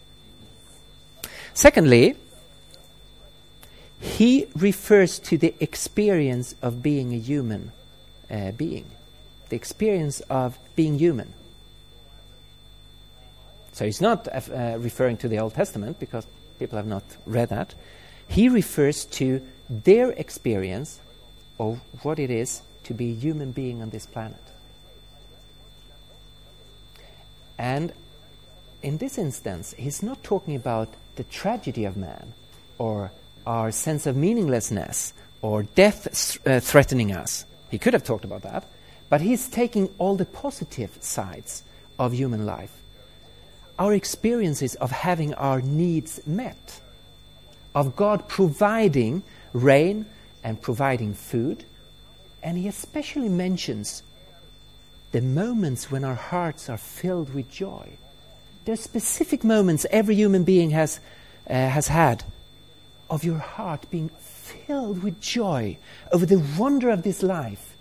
Secondly, he refers to the experience of being a human uh, being. The experience of being human. So he's not uh, uh, referring to the Old Testament, because people have not read that. He refers to their experience of what it is to be a human being on this planet. And in this instance, he's not talking about the tragedy of man, or our sense of meaninglessness, or death th- uh, threatening us. He could have talked about that, but he's taking all the positive sides of human life. Our experiences of having our needs met, of God providing rain and providing food, and he especially mentions the moments when our hearts are filled with joy. There are specific moments every human being has uh, has had of your heart being filled with joy over the wonder of this life.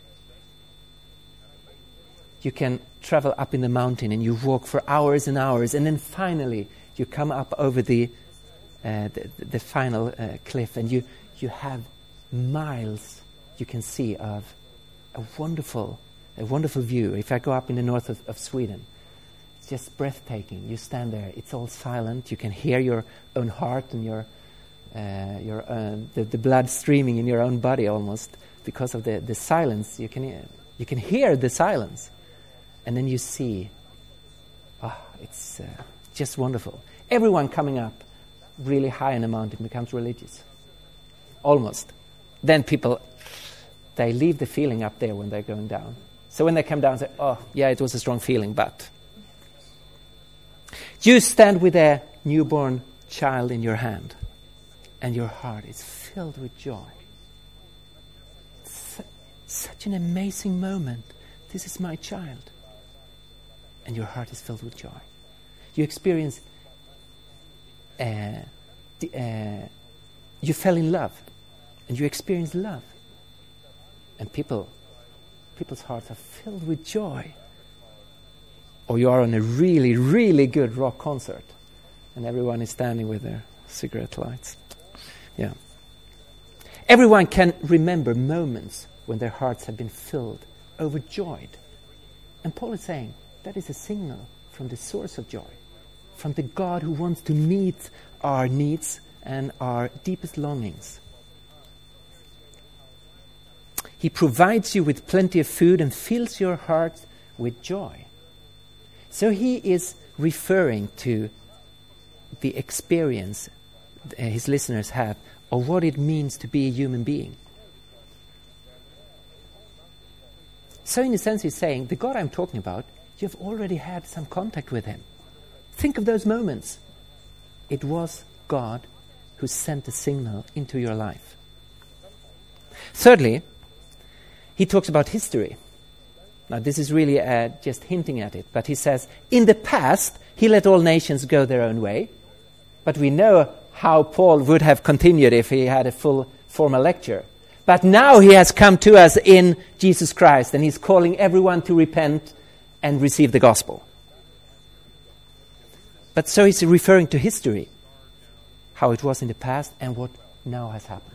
You can travel up in the mountain and you walk for hours and hours, and then finally you come up over the uh, the, the final uh, cliff, and you you have miles you can see of a wonderful a wonderful view. If I go up in the north of, of Sweden, it's just breathtaking. You stand there, it's all silent. You can hear your own heart and your uh, your uh, the, the blood streaming in your own body almost because of the, the silence. You can uh, you can hear the silence, and then you see. Ah, oh, it's uh, just wonderful. Everyone coming up really high in a mountain becomes religious, almost. Then people, they leave the feeling up there when they're going down. So when they come down, say, oh, yeah, it was a strong feeling, but... You stand with a newborn child in your hand, and your heart is filled with joy. Su- such an amazing moment. This is my child. And your heart is filled with joy. You experience... Uh, the, uh, you fell in love, and you experience love. And people... People's hearts are filled with joy. Or you are on a really, really good rock concert, and everyone is standing with their cigarette lights. Yeah. Everyone can remember moments when their hearts have been filled, overjoyed. And Paul is saying that is a signal from the source of joy, from the God who wants to meet our needs and our deepest longings. He provides you with plenty of food and fills your heart with joy. So he is referring to the experience uh, his listeners have of what it means to be a human being. So in a sense he's saying, the God I'm talking about, you've already had some contact with him. Think of those moments. It was God who sent a signal into your life. Thirdly, he talks about history. Now this is really uh, just hinting at it, but he says, in the past, he let all nations go their own way, but we know how Paul would have continued if he had a full formal lecture. But now he has come to us in Jesus Christ, and he's calling everyone to repent and receive the gospel. But so he's referring to history, how it was in the past and what now has happened.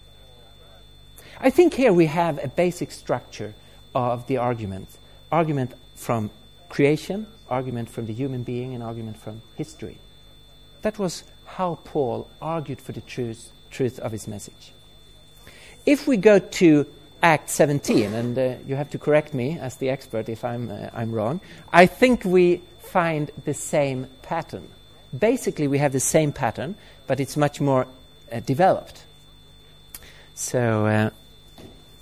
I think here we have a basic structure of the argument. Argument from creation, argument from the human being, and argument from history. That was how Paul argued for the truth, truth of his message. If we go to Acts seventeen, and uh, you have to correct me as the expert if I'm, uh, I'm wrong, I think we find the same pattern. Basically, we have the same pattern, but it's much more uh, developed. So... Uh,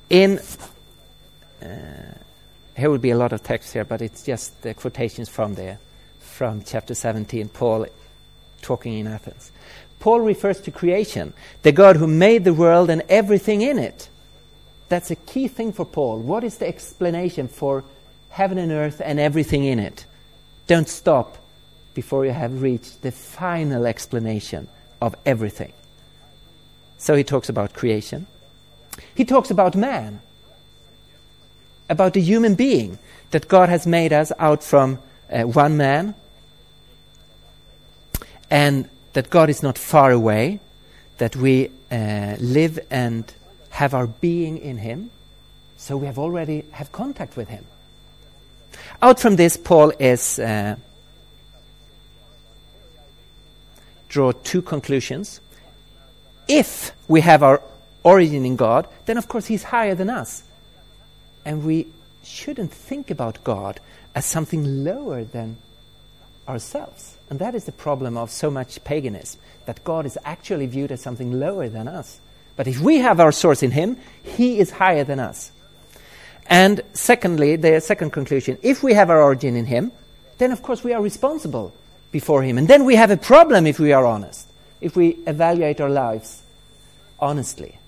In uh, here will be a lot of text here, but it's just the quotations from there, from chapter seventeen, Paul talking in Athens. Paul refers to creation, the God who made the world and everything in it. That's a key thing for Paul. What is the explanation for heaven and earth and everything in it? Don't stop before you have reached the final explanation of everything. So he talks about creation. He talks about man, about the human being, that God has made us out from uh, one man, and that God is not far away, that we uh, live and have our being in him, so we have already have contact with him. Out from this, Paul is uh, draw two conclusions. If we have our origin in God, then of course he's higher than us. And we shouldn't think about God as something lower than ourselves. And that is the problem of so much paganism, that God is actually viewed as something lower than us. But if we have our source in him, he is higher than us. And secondly, the second conclusion, if we have our origin in him, then of course we are responsible before him. And then we have a problem if we are honest, if we evaluate our lives honestly.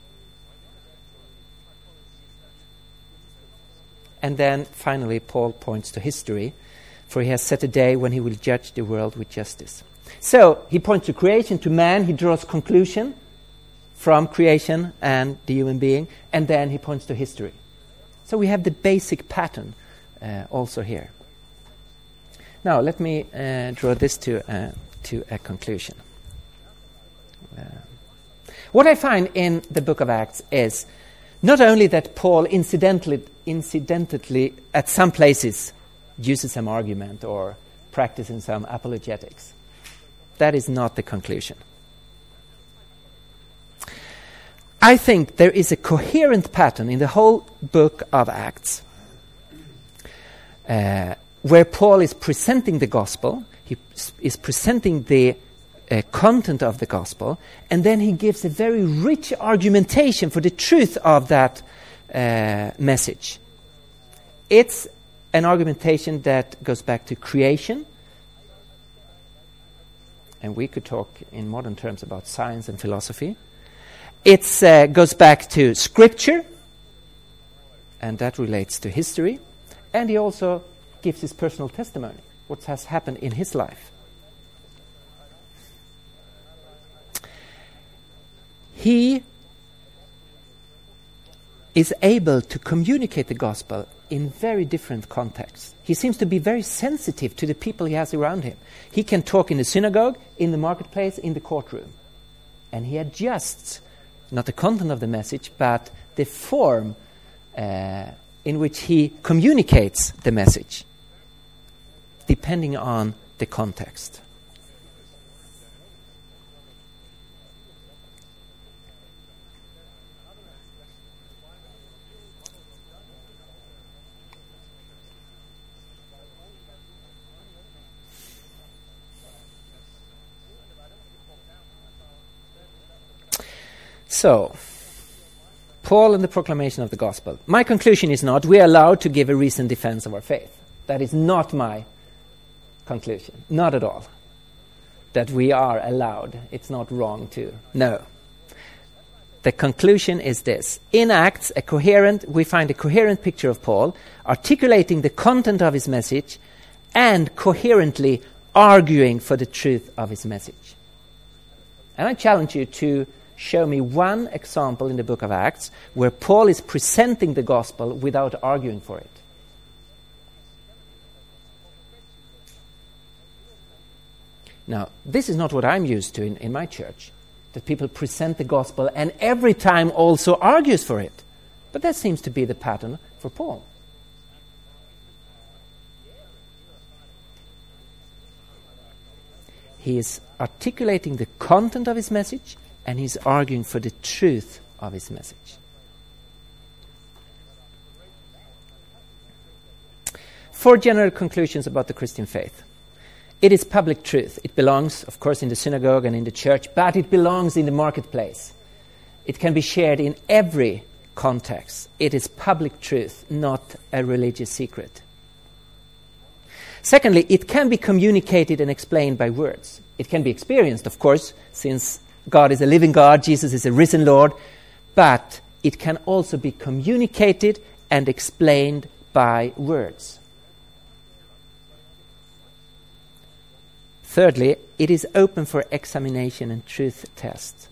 And then finally, Paul points to history, for he has set a day when he will judge the world with justice. So he points to creation, to man. He draws conclusion from creation and the human being, and then he points to history. So we have the basic pattern uh, also here. Now let me uh, draw this to uh, to a conclusion. Uh, what I find in the book of Acts is not only that Paul incidentally, incidentally at some places uses some argument or practicing some apologetics. That is not the conclusion. I think there is a coherent pattern in the whole book of Acts uh, where Paul is presenting the gospel, he is presenting the uh, content of the gospel, and then he gives a very rich argumentation for the truth of that uh, message. It's an argumentation that goes back to creation, and we could talk in modern terms about science and philosophy. It uh, goes back to scripture, and that relates to history, and he also gives his personal testimony, what has happened in his life. He is able to communicate the gospel in very different contexts. He seems to be very sensitive to the people he has around him. He can talk in the synagogue, in the marketplace, in the courtroom. And he adjusts not the content of the message, but the form uh, in which he communicates the message, depending on the context. So, Paul and the proclamation of the gospel. My conclusion is not we are allowed to give a reasoned defense of our faith. That is not my conclusion. Not at all. That we are allowed. It's not wrong to. No. The conclusion is this. In Acts, a coherent, we find a coherent picture of Paul articulating the content of his message and coherently arguing for the truth of his message. And I challenge you to show me one example in the book of Acts where Paul is presenting the gospel without arguing for it. Now, this is not what I'm used to in, in my church, that people present the gospel and every time also argues for it. But that seems to be the pattern for Paul. He is articulating the content of his message, and he's arguing for the truth of his message. Four general conclusions about the Christian faith. It is public truth. It belongs, of course, in the synagogue and in the church, but it belongs in the marketplace. It can be shared in every context. It is public truth, not a religious secret. Secondly, it can be communicated and explained by words. It can be experienced, of course, since God is a living God, Jesus is a risen Lord, but it can also be communicated and explained by words. Thirdly, it is open for examination and truth tests.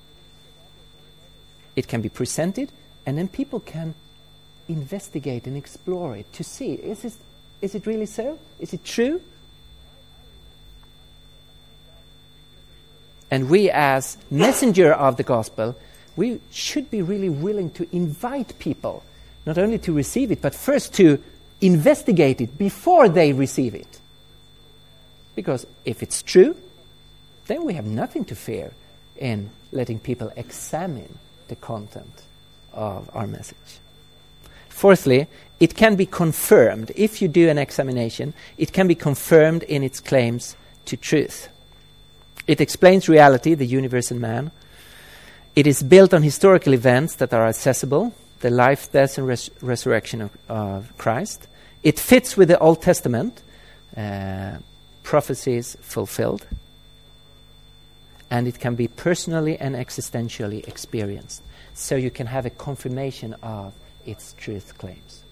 It can be presented, and then people can investigate and explore it to see, is it, is it really so? Is it true? And we, as messenger of the gospel, we should be really willing to invite people, not only to receive it, but first to investigate it before they receive it. Because if it's true, then we have nothing to fear in letting people examine the content of our message. Fourthly, it can be confirmed. If you do an examination, it can be confirmed in its claims to truth. It explains reality, the universe and man. It is built on historical events that are accessible, the life, death, and res- resurrection of, of Christ. It fits with the Old Testament, uh, prophecies fulfilled. And it can be personally and existentially experienced. So you can have a confirmation of its truth claims.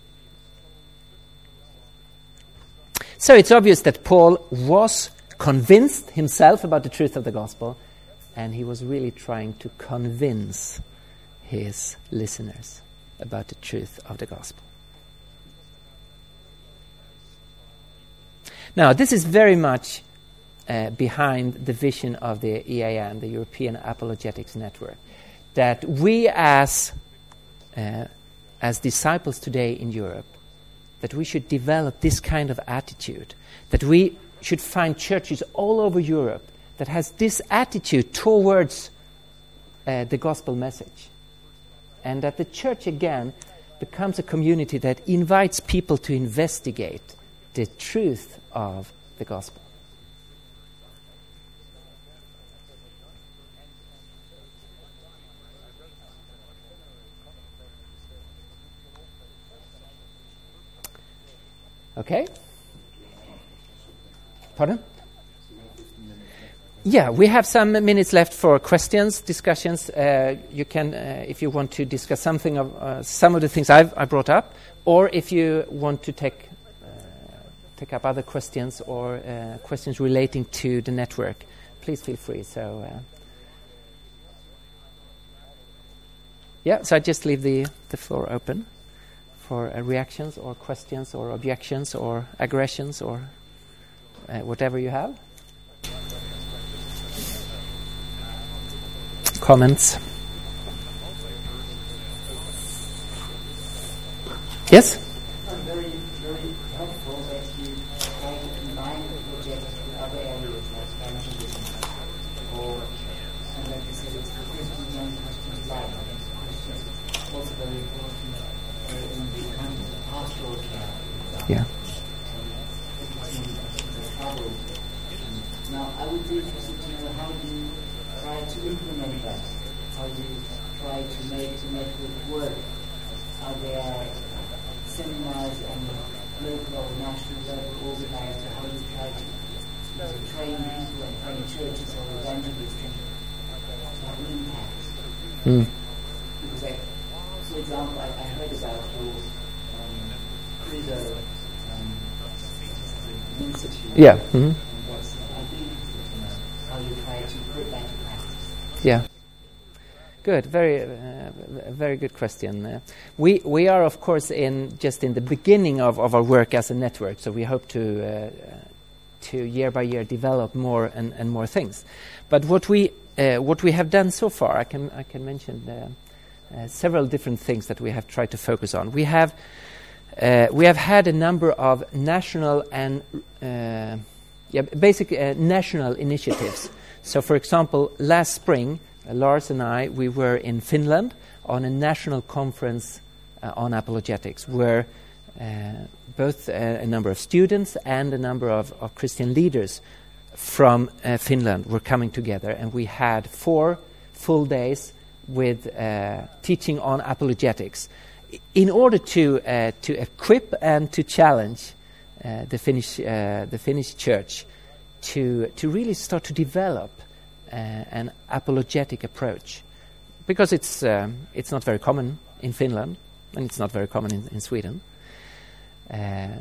So it's obvious that Paul was convinced himself about the truth of the gospel, and he was really trying to convince his listeners about the truth of the gospel. Now, this is very much uh, behind the vision of the E A N, the European Apologetics Network, that we as uh, as disciples today in Europe, that we should develop this kind of attitude, that we should find churches all over Europe that has this attitude towards uh, the gospel message. And that the church again becomes a community that invites people to investigate the truth of the gospel. Okay? Pardon? Yeah, we have some minutes left for questions, discussions. Uh, you can, uh, if you want to discuss something of uh, some of the things I've I brought up, or if you want to take uh, take up other questions or uh, questions relating to the network, please feel free. So, uh, yeah, so I just leave the the floor open for uh, reactions or questions or objections or aggressions or uh, whatever you have. Comments? Yes?
It's very, very helpful that you try to combine the project with other areas like evangelism, or, and like you said, it's for Christians and Christians' life. I think Christians is also very important uh, in the kind of pastoral care.
Yeah.
Trouble. Now, I would be interested to know how do you try to implement that? How do you try to make to make it work? Are there seminars on the local or national level organized, or how do you try to, to train people and train churches or evangelists to have an impact?
Mm.
Because, I, for example, I, I heard about your um, Credo um, institute.
Yeah. Mm-hmm.
That's, I'd be interested to know how you try to put that to practice.
Yeah. Good. Very, uh, very good question. Uh, we we are, of course, in just in the beginning of, of our work as a network. So we hope to uh, to year by year develop more and, and more things. But what we uh, what we have done so far, I can I can mention uh, uh, several different things that we have tried to focus on. We have uh, we have had a number of national and uh, yeah, basic uh, national initiatives. So, for example, last spring, uh, Lars and I, we were in Finland on a national conference uh, on apologetics, where uh, both uh, a number of students and a number of, of Christian leaders from uh, Finland were coming together, and we had four full days with uh, teaching on apologetics, in order to uh, to equip and to challenge uh, the Finnish uh, the Finnish church to to really start to develop uh, an apologetic approach, because it's um, it's not very common in Finland, and it's not very common in, in Sweden. Uh,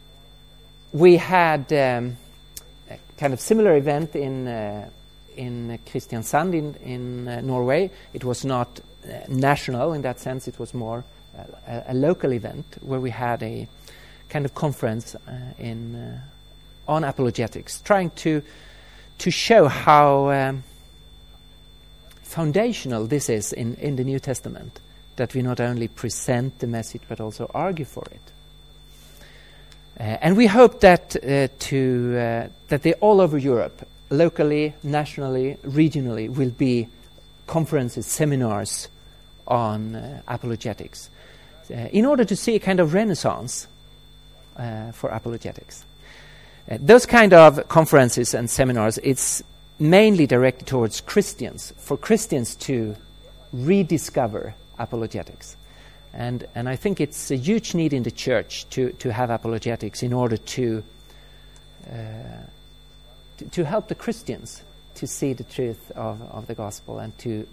we had um, a kind of similar event in uh, in Kristiansand in in uh, Norway. It was not uh, national in that sense; it was more a, a local event where we had a kind of conference uh, in uh, on apologetics, trying to to show how um, foundational this is in, in the New Testament, that we not only present the message but also argue for it. Uh, and we hope that uh, to uh, that they all over Europe, locally, nationally, regionally, will be conferences, seminars on uh, apologetics, uh, in order to see a kind of renaissance uh, for apologetics. Uh, those kind of conferences and seminars, it's mainly directed towards Christians, for Christians to rediscover apologetics. And and I think it's a huge need in the church to, to have apologetics in order to, uh, to to help the Christians to see the truth of, of the gospel, and to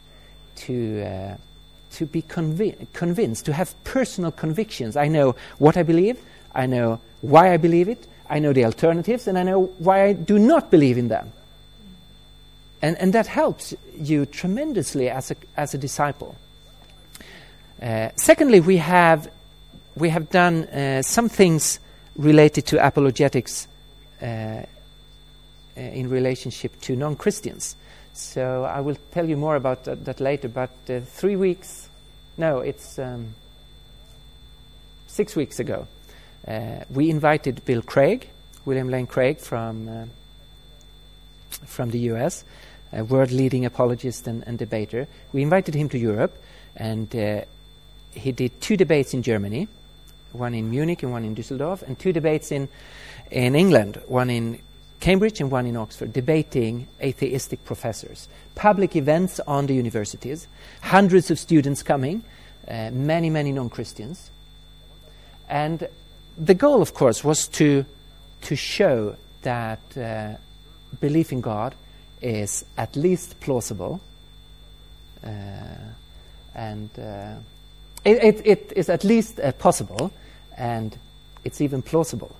to uh, to be convi- convinced, to have personal convictions. I know what I believe, I know why I believe it, I know the alternatives, and I know why I do not believe in them. And and that helps you tremendously as a as a disciple. Uh, secondly, we have we have done uh, some things related to apologetics uh, uh, in relationship to non-Christians. So I will tell you more about that, that later. But uh, three weeks, no, it's um, six weeks ago, uh, we invited Bill Craig, William Lane Craig from uh, from the U S, a world-leading apologist and, and debater. We invited him to Europe, and uh, he did two debates in Germany, one in Munich and one in Düsseldorf, and two debates in in England, one in Cambridge and one in Oxford, debating atheistic professors. Public events on the universities, hundreds of students coming, uh, many, many non-Christians. And the goal, of course, was to to show that uh, belief in God is at least plausible, uh, and uh, it, it, it is at least uh, possible, and it's even plausible.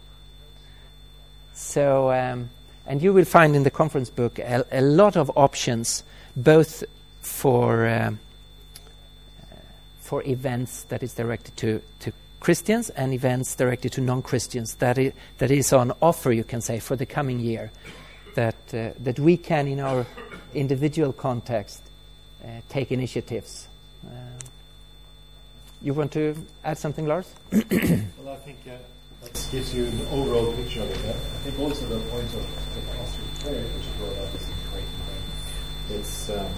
So, um, and you will find in the conference book a, a lot of options, both for um, uh, for events that is directed to, to Christians and events directed to non-Christians. That is that is on offer, you can say, for the coming year. That uh, that we can, in our individual context, uh, take initiatives. Uh, you want to add something, Lars?
Well, I think uh, that gives you an overall picture of it. Yeah? I think also the point of the pastoral prayer, which you brought up, is great. It's um,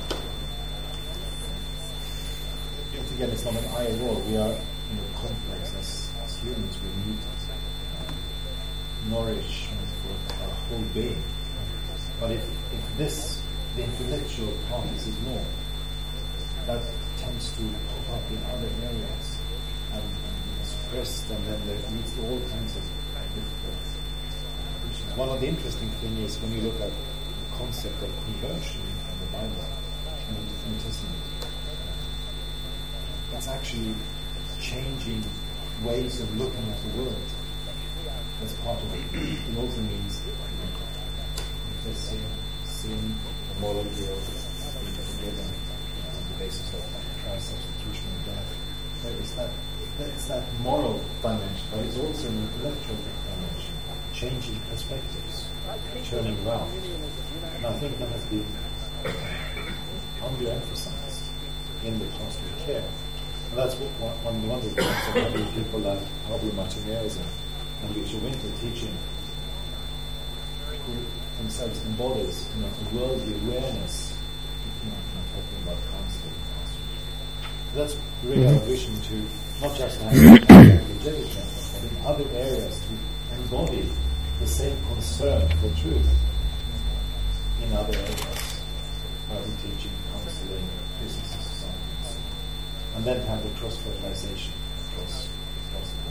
once again, it's not an I world. We are, you know, complex as, as humans. We need uh, nourishment for our whole being. But if, if this, the intellectual part is ignored, that tends to pop up in other areas and, and expressed, and then there leads to all kinds of difficulties. One of the interesting things is when you look at the concept of conversion in the Bible, in the New Testament, it's actually changing ways of looking at the world. That's part of it. It also means that sin, sin, the moral guilt, being forgiven on the basis of Christ's substitutionary death. So it's that, it's that moral dimension, but it's also an intellectual dimension, changing perspectives, turning around. And I think that has been underemphasized in the pastoral care. And that's what one, one of the things that many people like Pablo Martinez and, and Lucia Winter teaching, who themselves embodies, you know, a worldly awareness. You know, I'm talking about counseling. That's really our vision, to not just have apologetic methods, but in other areas to embody the same concern for truth in other areas, rather teaching, counseling, businesses. and then have the cross-fertilization across, across the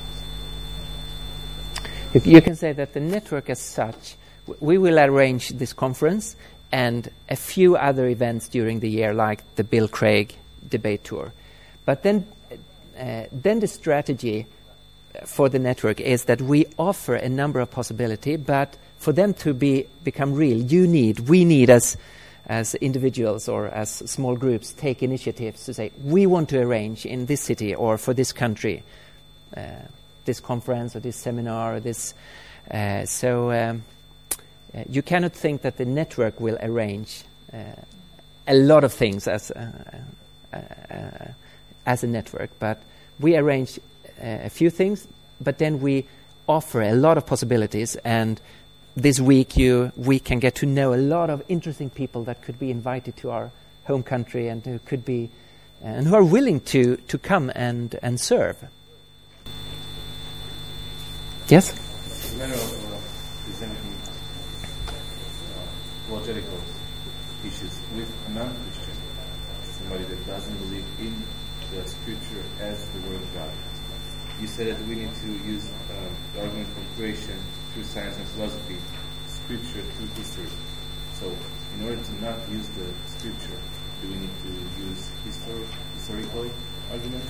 country.
If you can say that the network as such, w- we will arrange this conference and a few other events during the year, like the Bill Craig debate tour. But then, uh, then the strategy for the network is that we offer a number of possibilities, but for them to be become real, you need, we need as as individuals or as small groups take initiatives to say, we want to arrange in this city or for this country uh, this conference or this seminar or this. Uh, so um, uh, you cannot think that the network will arrange uh, a lot of things as uh, uh, uh, as a network, but we arrange uh, a few things, but then we offer a lot of possibilities. And this week you we can get to know a lot of interesting people that could be invited to our home country and who could be uh, and who are willing to to come and and serve. Yes?
It's a matter of uh, presenting uh, logical issues with a non-Christian, somebody that doesn't believe in the scripture as the word of God. You said that we need to use um, the argument from creation through science and philosophy, scripture through history. So, in order to not use the scripture, do we need to use histor- historical arguments?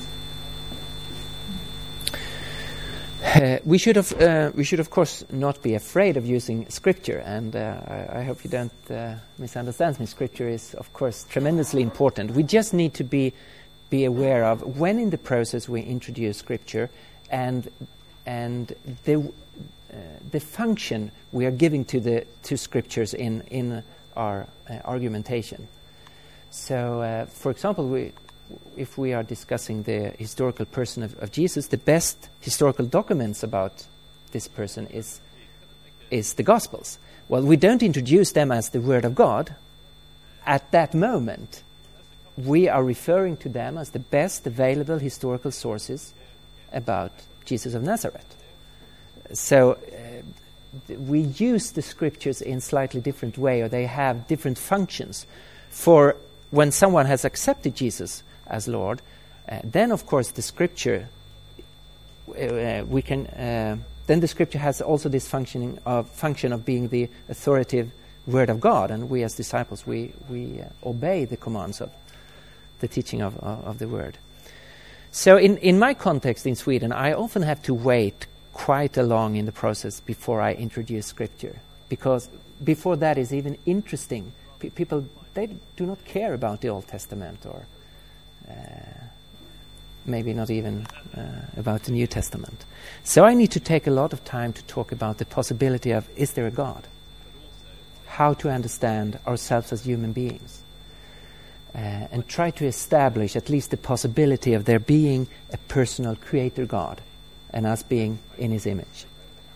Uh, we should have, uh, we should of course not be afraid of using scripture, and uh, I, I hope you don't uh, misunderstand me. Scripture is, of course, tremendously important. We just need to be be aware of when in the process we introduce scripture and and the uh, the function we are giving to the to scriptures in in our uh, argumentation. So, uh, for example, we. If we are discussing the historical person of, of Jesus, the best historical documents about this person is is the Gospels. Well, we don't introduce them as the Word of God. At that moment, we are referring to them as the best available historical sources about Jesus of Nazareth. So uh, we use the Scriptures in slightly different way, or they have different functions. For when someone has accepted Jesus as Lord, uh, then of course the Scripture uh, we can uh, then the Scripture has also this functioning of function of being the authoritative Word of God, and we as disciples we we uh, obey the commands of the teaching of, of of the Word. So in in my context in Sweden, I often have to wait quite a long in the process before I introduce Scripture, because before that is even interesting. P- people they do not care about the Old Testament, or Uh, maybe not even uh, about the New Testament. So I need to take a lot of time to talk about the possibility of, is there a God? How to understand ourselves as human beings. Uh, and try to establish at least the possibility of there being a personal creator God and us being in his image.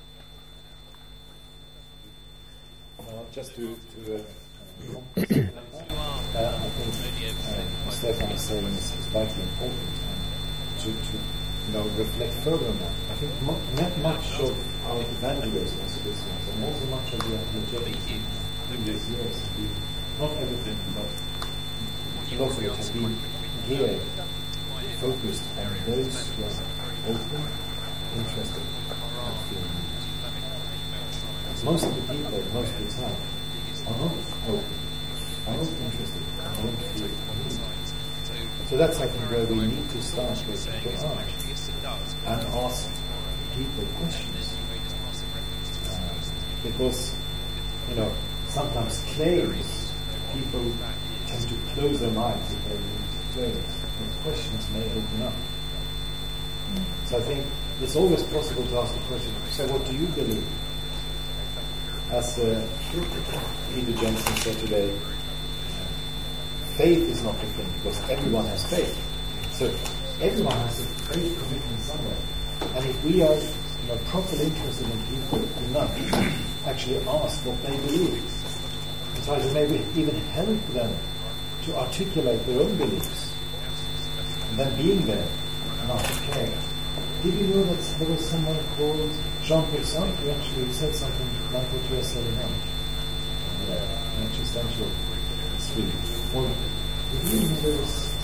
Uh, just to, to uh, Uh, I think uh, Stefan is saying is, is vitally important, and to, to you know reflect further on that. I think mo- not much of our evangelism as Christians, and also much of the apologetics in these years have been, not everything, but a lot of it has been geared, focused on those who are open, interested, and feeling needs. Most of the people, most of the time, are not open, are not interested, are not feel needs. So that's, I think, where we need to start with the art and ask people questions. Uh, because, you know, sometimes claims, people tend to close their minds if they need to claims, but questions may open up. So I think it's always possible to ask the question, so what do you believe? As uh, Peter Jensen said today, faith is not the thing, because everyone has faith. So everyone has a faith commitment somewhere. And if we are, you know, properly interested in people enough to actually ask what they believe, and try to maybe even help them to articulate their own beliefs, and then being there, not care. Did you know that there was someone called Jean-Paul Sartre who actually said something like what you are saying now? Yeah, an existential speech. Or did you know there was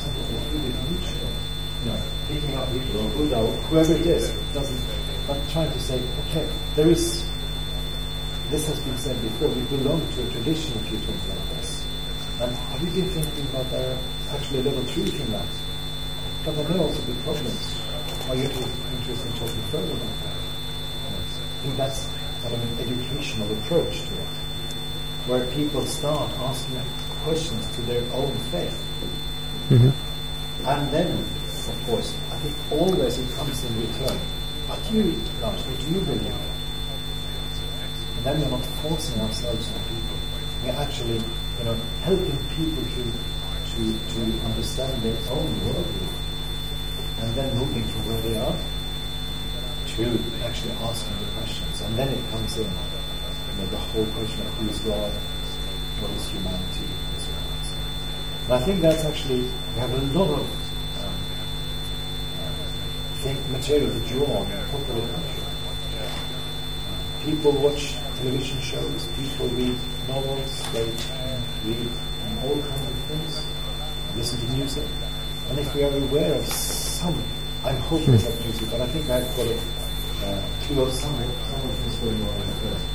example of Friedrich Nietzsche, you know, picking up Hitler or Buddha or whoever it is, doesn't, but trying to say, okay, there is, this has been said before, we belong to a tradition if you think like this. And have you been thinking about there are actually a little truth in that? But there may also be problems. Are you interested in talking further about that? I think that's sort of an educational approach to it, where people start asking questions to their own faith.
Mm-hmm.
And then, of course, I think always it comes in return. But you, Lars, what do you believe? And then we're not forcing ourselves on people. We're actually, you know, helping people to to to understand their own worldview, and then moving from where they are to actually asking the questions. And then it comes in, you know, the whole question of who is God, what is humanity, and so on. And I think that's actually, we have a lot of um, uh, think material to draw on in popular culture. People watch television shows, people read novels, they read um, all kinds of things, listen to music. And if we are aware of some, I'm hopeless at music, but I think I've got a uh, clue of some, some of what's going on in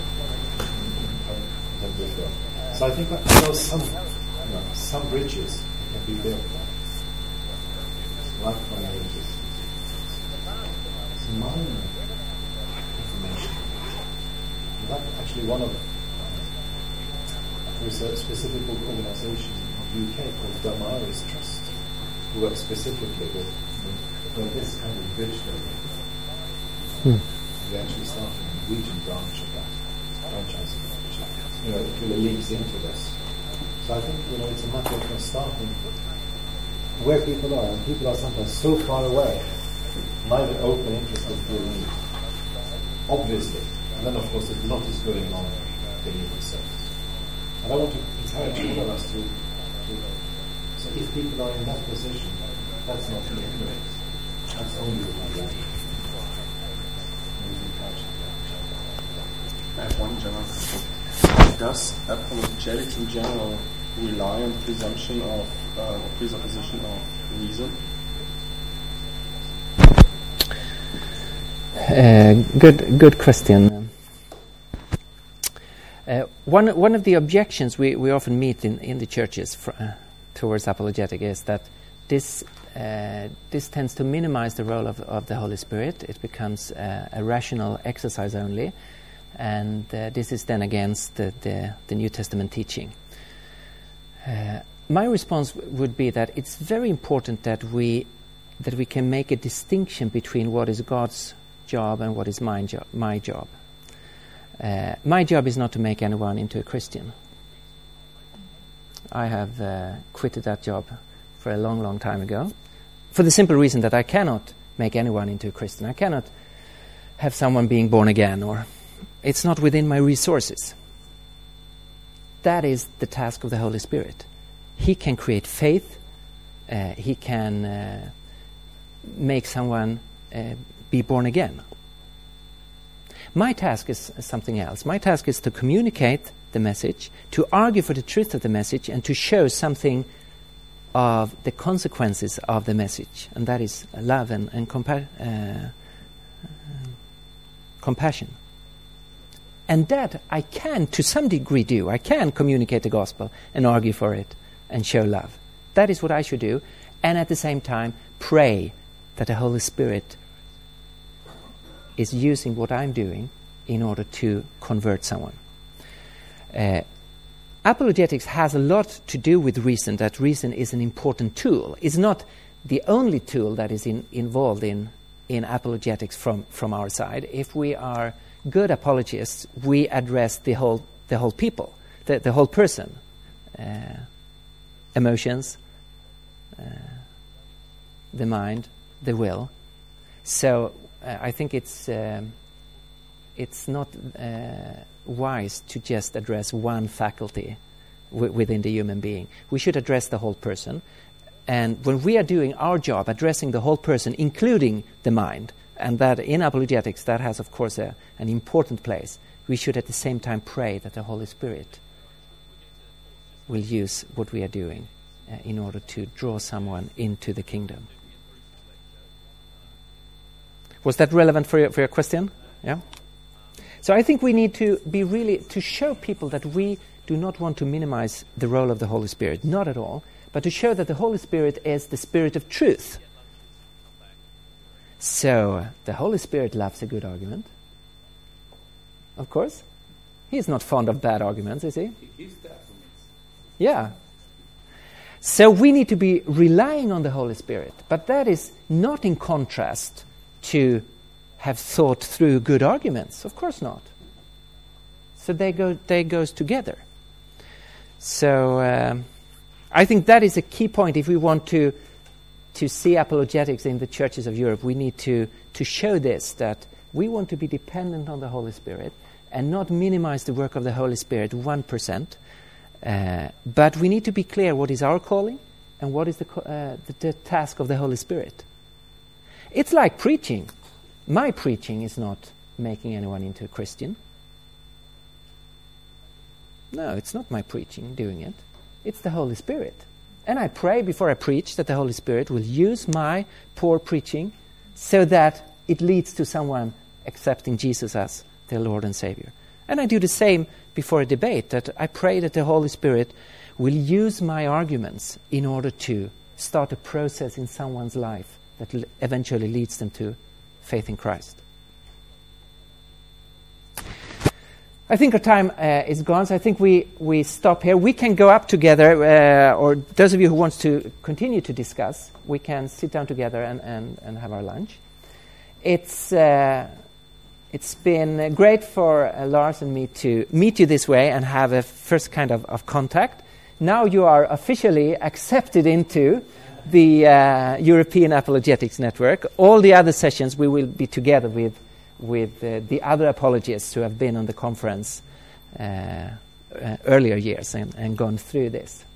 the world. So I think I know some, you know, some bridges can be built. Like my bridges. It's minor information. And that's actually one of them. There's a specific organization in the U K called Damaris Trust, who works specifically with, with this kind of bridge building. Hmm. We actually started a Norwegian branch of that franchise, which, you know, it really links into this. So I think, you know, it's a matter of starting where people are, and people are sometimes so far away, neither open, interested, or need. Obviously. And then, of course, a lot is going on beneath the surface. And I want to encourage all of us to, to so if people are in that position, that's not the ignorance. That's only the problem.
I have one general question. Does apologetics in general rely on the presumption of uh, presupposition of reason?
Uh, good, good question. Uh, one one of the objections we, we often meet in, in the churches fr- uh, towards apologetic is that this uh, this tends to minimize the role of, of the Holy Spirit. It becomes uh, a rational exercise only, and uh, this is then against the, the, the New Testament teaching. Uh, my response w- would be that it's very important that we that we can make a distinction between what is God's job and what is my job. My job. Uh, my job is not to make anyone into a Christian. I have uh, quitted that job for a long, long time ago, for the simple reason that I cannot make anyone into a Christian. I cannot have someone being born again, or it's not within my resources. That is the task of the Holy Spirit. He can create faith. Uh, he can uh, make someone uh, be born again. My task is something else. My task is to communicate the message, to argue for the truth of the message, and to show something of the consequences of the message, and that is love and, and compa- uh, uh, compassion. And that I can, to some degree, do. I can communicate the gospel and argue for it and show love. That is what I should do, and at the same time pray that the Holy Spirit is using what I'm doing in order to convert someone. Uh, apologetics has a lot to do with reason, that reason is an important tool. It's not the only tool that is in, involved in, in apologetics from, from our side. If we are good apologists, we address the whole the whole people, the, the whole person, uh, emotions, uh, the mind, the will. So uh, I think it's um, it's not uh, wise to just address one faculty w- within the human being. We should address the whole person. And when we are doing our job, addressing the whole person, including the mind, and that in apologetics, that has, of course, a, an important place, we should at the same time pray that the Holy Spirit will use what we are doing uh, in order to draw someone into the kingdom. Was that relevant for your, for your question? Yeah? So I think we need to be really, to show people that we do not want to minimize the role of the Holy Spirit, not at all, but to show that the Holy Spirit is the Spirit of truth. So, the Holy Spirit loves a good argument. Of course. He's not fond of bad arguments, is he?
He gives that for me.
Yeah. So we need to be relying on the Holy Spirit, but that is not in contrast to have thought through good arguments. Of course not. So they go, they goes together. So um, I think that is a key point. If we want to to see apologetics in the churches of Europe, we need to to show this, that we want to be dependent on the Holy Spirit and not minimize the work of the Holy Spirit one percent. Uh, but we need to be clear what is our calling and what is the, co- uh, the, the task of the Holy Spirit. It's like preaching. My preaching is not making anyone into a Christian. No, it's not my preaching doing it. It's the Holy Spirit. And I pray before I preach that the Holy Spirit will use my poor preaching so that it leads to someone accepting Jesus as their Lord and Savior. And I do the same before a debate, that I pray that the Holy Spirit will use my arguments in order to start a process in someone's life that l- eventually leads them to faith in Christ. I think our time uh, is gone, so I think we, we stop here. We can go up together, uh, or those of you who want to continue to discuss, we can sit down together and, and, and have our lunch. It's uh, it's been great for uh, Lars and me to meet you this way and have a first kind of, of contact. Now you are officially accepted into the uh, European Apologetics Network. All the other sessions we will be together with with uh, the other apologists who have been on the conference uh, uh, earlier years and, and gone through this.